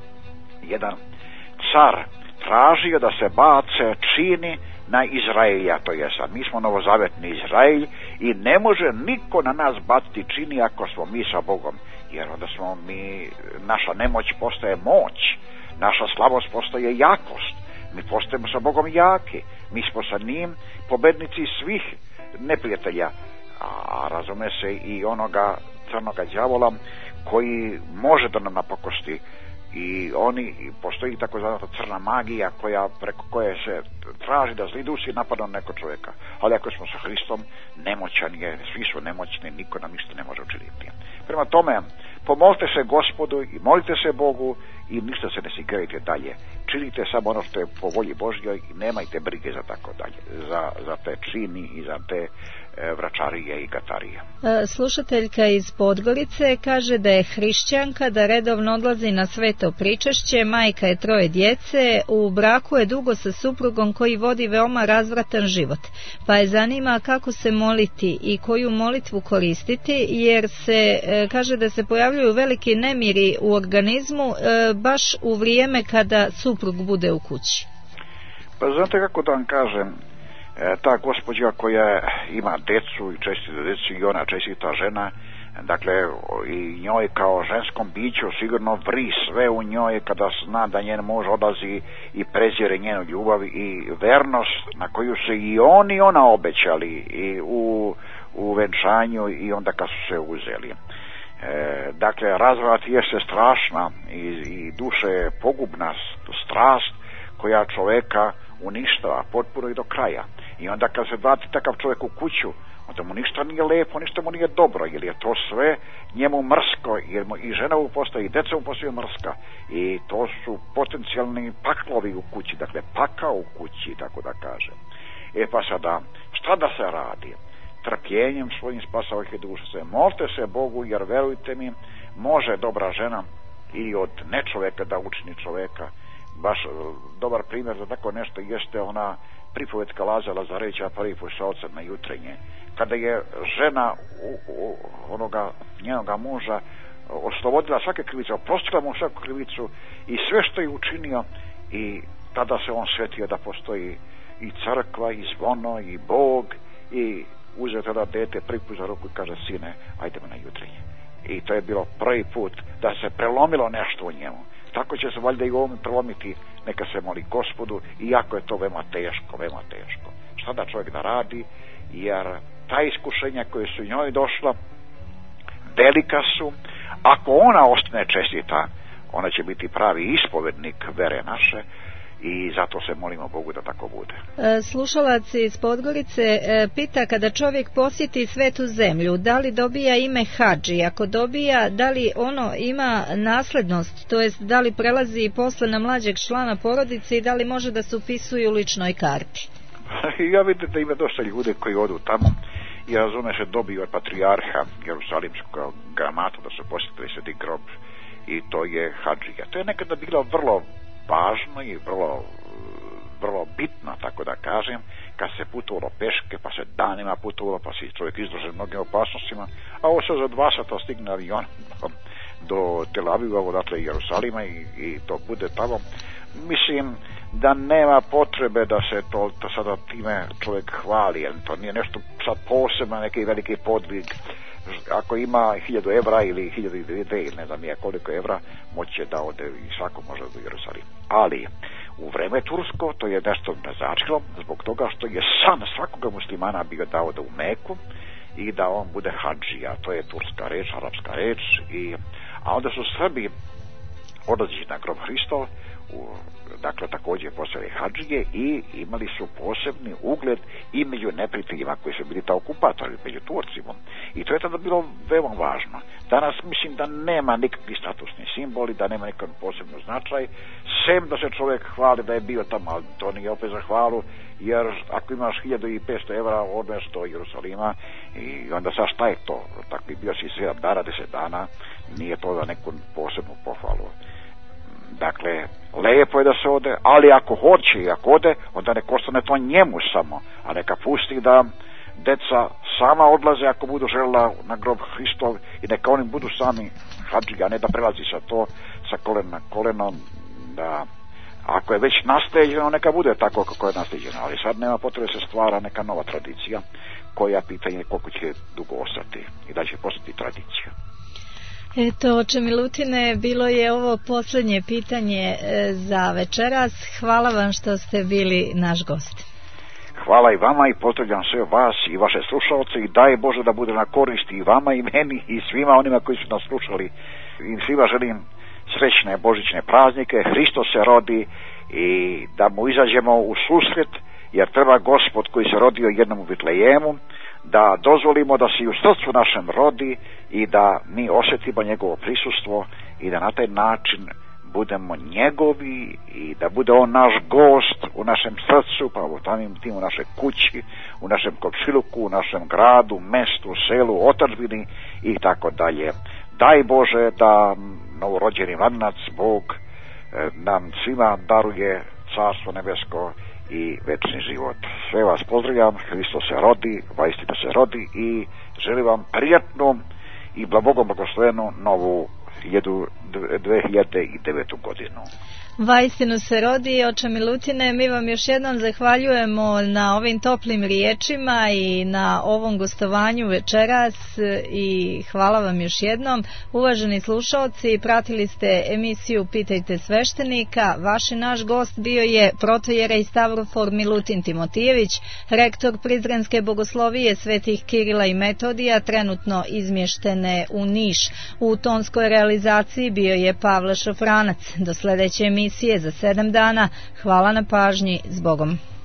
jedan car tražio da se bace čini na Izraelja, to je sad. Mi smo novozavetni Izrael i ne može niko na nas baciti čini ako smo mi sa Bogom, jer onda smo mi, naša nemoć postaje moć, naša slabost postaje jakost, mi postajemo sa Bogom jaki, mi smo sa njim pobednici svih neprijatelja, a razume se i onoga crnoga đavola koji može da nam napakosti. I oni, postoji takozvana crna magija koja, preko koje se traži da zli dusi napadnu na neko čovjeka. Ali ako smo sa Hristom, nemoćan je, svi su nemoćni, niko nam ništa ne može učiniti. Prema tome, pomolite se Gospodu i molite se Bogu i ništa se ne sigrajte dalje. Činite samo ono što je po volji Božjoj i nemajte brige za tako dalje, za, za te čini i za te e, vračarije i gatarije. Slušateljka iz Podgorice kaže da je hrišćanka, da redovno odlazi na sveto pričašće, majka je troje djece, u braku je dugo sa suprugom koji vodi veoma razvratan život. Pa je zanima kako se moliti i koju molitvu koristiti, jer se e, kaže da se pojavljuju veliki nemiri u organizmu e, baš u vrijeme kada suprug bude u kući. Pa znate kako da vam kažem, e, ta gospođa koja ima decu i čestita decu i ona čestita žena, dakle i njoj kao ženskom biću sigurno vri sve u njoj kada zna da njen muž odlazi i prezire njenu ljubav i vernost na koju se i on i ona obećali i u, u venčanju i onda kad su se uzeli. E, dakle, razvrat jeste strašna i, i duše je pogubna strast koja čoveka uništava potpuno i do kraja. I onda kad se vrati takav čovjek u kuću, onda mu ništa nije lepo, ništa mu nije dobro, jer je to sve njemu mrsko, jer mu i žena mu postaje i deca mu postaje mrska. I to su potencijalni paklovi u kući, dakle pakao u kući, tako da kažem. E pa sada, šta da se radi? Trpljenjem svojim spasavajte duše se. Molite se Bogu, jer verujte mi, može dobra žena i od nečoveka da učini čoveka. Baš dobar primjer za tako nešto jeste ona pripovetka Laza Lazarevića, prvi put sa ocem na jutrenje, kada je žena u, u, onoga njenoga muža oslobodila svake krivice, oprostila mu svaku krivicu i sve što je učinio, i tada se on svetio da postoji i crkva i zvono i Bog, i uzeo tada dete prvi put za ruku i kaže: sine, ajdemo na jutrenje. I to je bilo prvi put da se prelomilo nešto u njemu. Tako će se valjda i u ovom prelomiti. Neka se moli Gospodu, iako je to veoma teško, veoma teško. Šta da čovjek da radi, jer ta iskušenja koje su njoj došla velika su. Ako ona ostane čestita, ona će biti pravi ispovednik vere naše, i zato se molimo Bogu da tako bude. Slušalac iz Podgorice pita, kada čovjek posjeti svetu zemlju, da li dobija ime hadži? Ako dobija, da li ono ima naslednost, to jest da li prelazi posle na mlađeg člana porodice i da li može da se upisuje u ličnoj karti? I ja vidim da ima dosta ljudi koji odu tamo i razume se dobiju od patrijarha Jerusalimskog gramata da su posjetili Sveti grob i to je hadžija. To je nekada bilo vrlo važno i vrlo, vrlo bitno, tako da kažem, kad se putovalo peške, pa se danima putovalo, pa se čovjek izložen mnogim opasnostima, a ovo se za dva sata stigne avion do Tel Aviva, odatle Jerusalima i, i to bude tamo. Mislim da nema potrebe da se to, to sada time čovjek hvali, jer to nije nešto sad posebno, neki veliki podvig. Ako ima hiljadu evra ili hiljadu dve ili ne znam ja koliko evra, moće da ode i svako može do Jerusalima. Ali u vreme tursko to je nešto nazačilo zbog toga što je san svakoga muslimana bio da ode u Meku i da on bude hadžija. To je turska reč, arapska reč. I, a onda su Srbi odlazeći na grob Hristov, u, dakle također postali hadžije i imali su posebni ugled i među neprijateljima koji su bili ta okupatori, među Turcima. I to je tada bilo veoma važno. Danas mislim da nema nikakvi statusni simboli, da nema nikakav posebno značaj, sem da se čovjek hvali da je bio tamo, ali to nije opet za hvalu, jer ako imaš hiljadu petsto evra odnes do Jerusalima i onda sad šta je to? Tako bi bio si sedam dana, deset dana, nije to za neku posebnu pohvalu. Dakle, lijepo je da se ode, ali ako hoće i ako ode, onda nek ostane to njemu samo, a neka pusti da deca sama odlaze ako budu željela na grob Hristov i neka oni budu sami hadžije, a ne da prelazi sa to sa kolena na koleno, da ako je već nasteđeno, neka bude tako kako je nasteđeno, ali sad nema potrebe se stvara neka nova tradicija koja pitanje koliko će dugo ostati i da će postati tradicija. Eto, oče Milutine, bilo je ovo posljednje pitanje za večeras. Hvala vam što ste bili naš gost. Hvala i vama i pozdravljam sve vas i vaše slušalce i daj Bože da bude na korist i vama i meni i svima onima koji su nas slušali. I svima želim srećne božićne praznike, Hristos se rodi i da mu izađemo u susret, jer treba Gospod koji se rodio jednom u Vitlejemu, da dozvolimo da se u srcu našem rodi i da mi osjetimo njegovo prisustvo i da na taj način budemo njegovi i da bude on naš gost u našem srcu, pa u tim u našoj kući, u našem komšiluku, u našem gradu, mestu, selu, otadžbini i tako dalje. Daj Bože da novorođeni mladinac Bog nam svima daruje carstvo nebesko i večni život. Sve vas pozdravljam, Hristos se rodi, vaistinu se rodi i želim vam prijatnu i blagom blagoslovenu novu dve hiljade devetu godinu. Vaistinu se rodi, oče Milutine, mi vam još jednom zahvaljujemo na ovim toplim riječima i na ovom gostovanju večeras i hvala vam još jednom. Uvaženi slušalci, pratili ste emisiju Pitajte sveštenika. Vaš i naš gost bio je protojerej Stavrofor Milutin Timotijević, rektor Prizrenske bogoslovije Svetih Kirila i Metodija, trenutno izmještene u Niš. U tonskoj realizaciji bio je Pavle Šofranac. Do sljedeće emisije za sedam dana. Hvala na pažnji. Zbogom.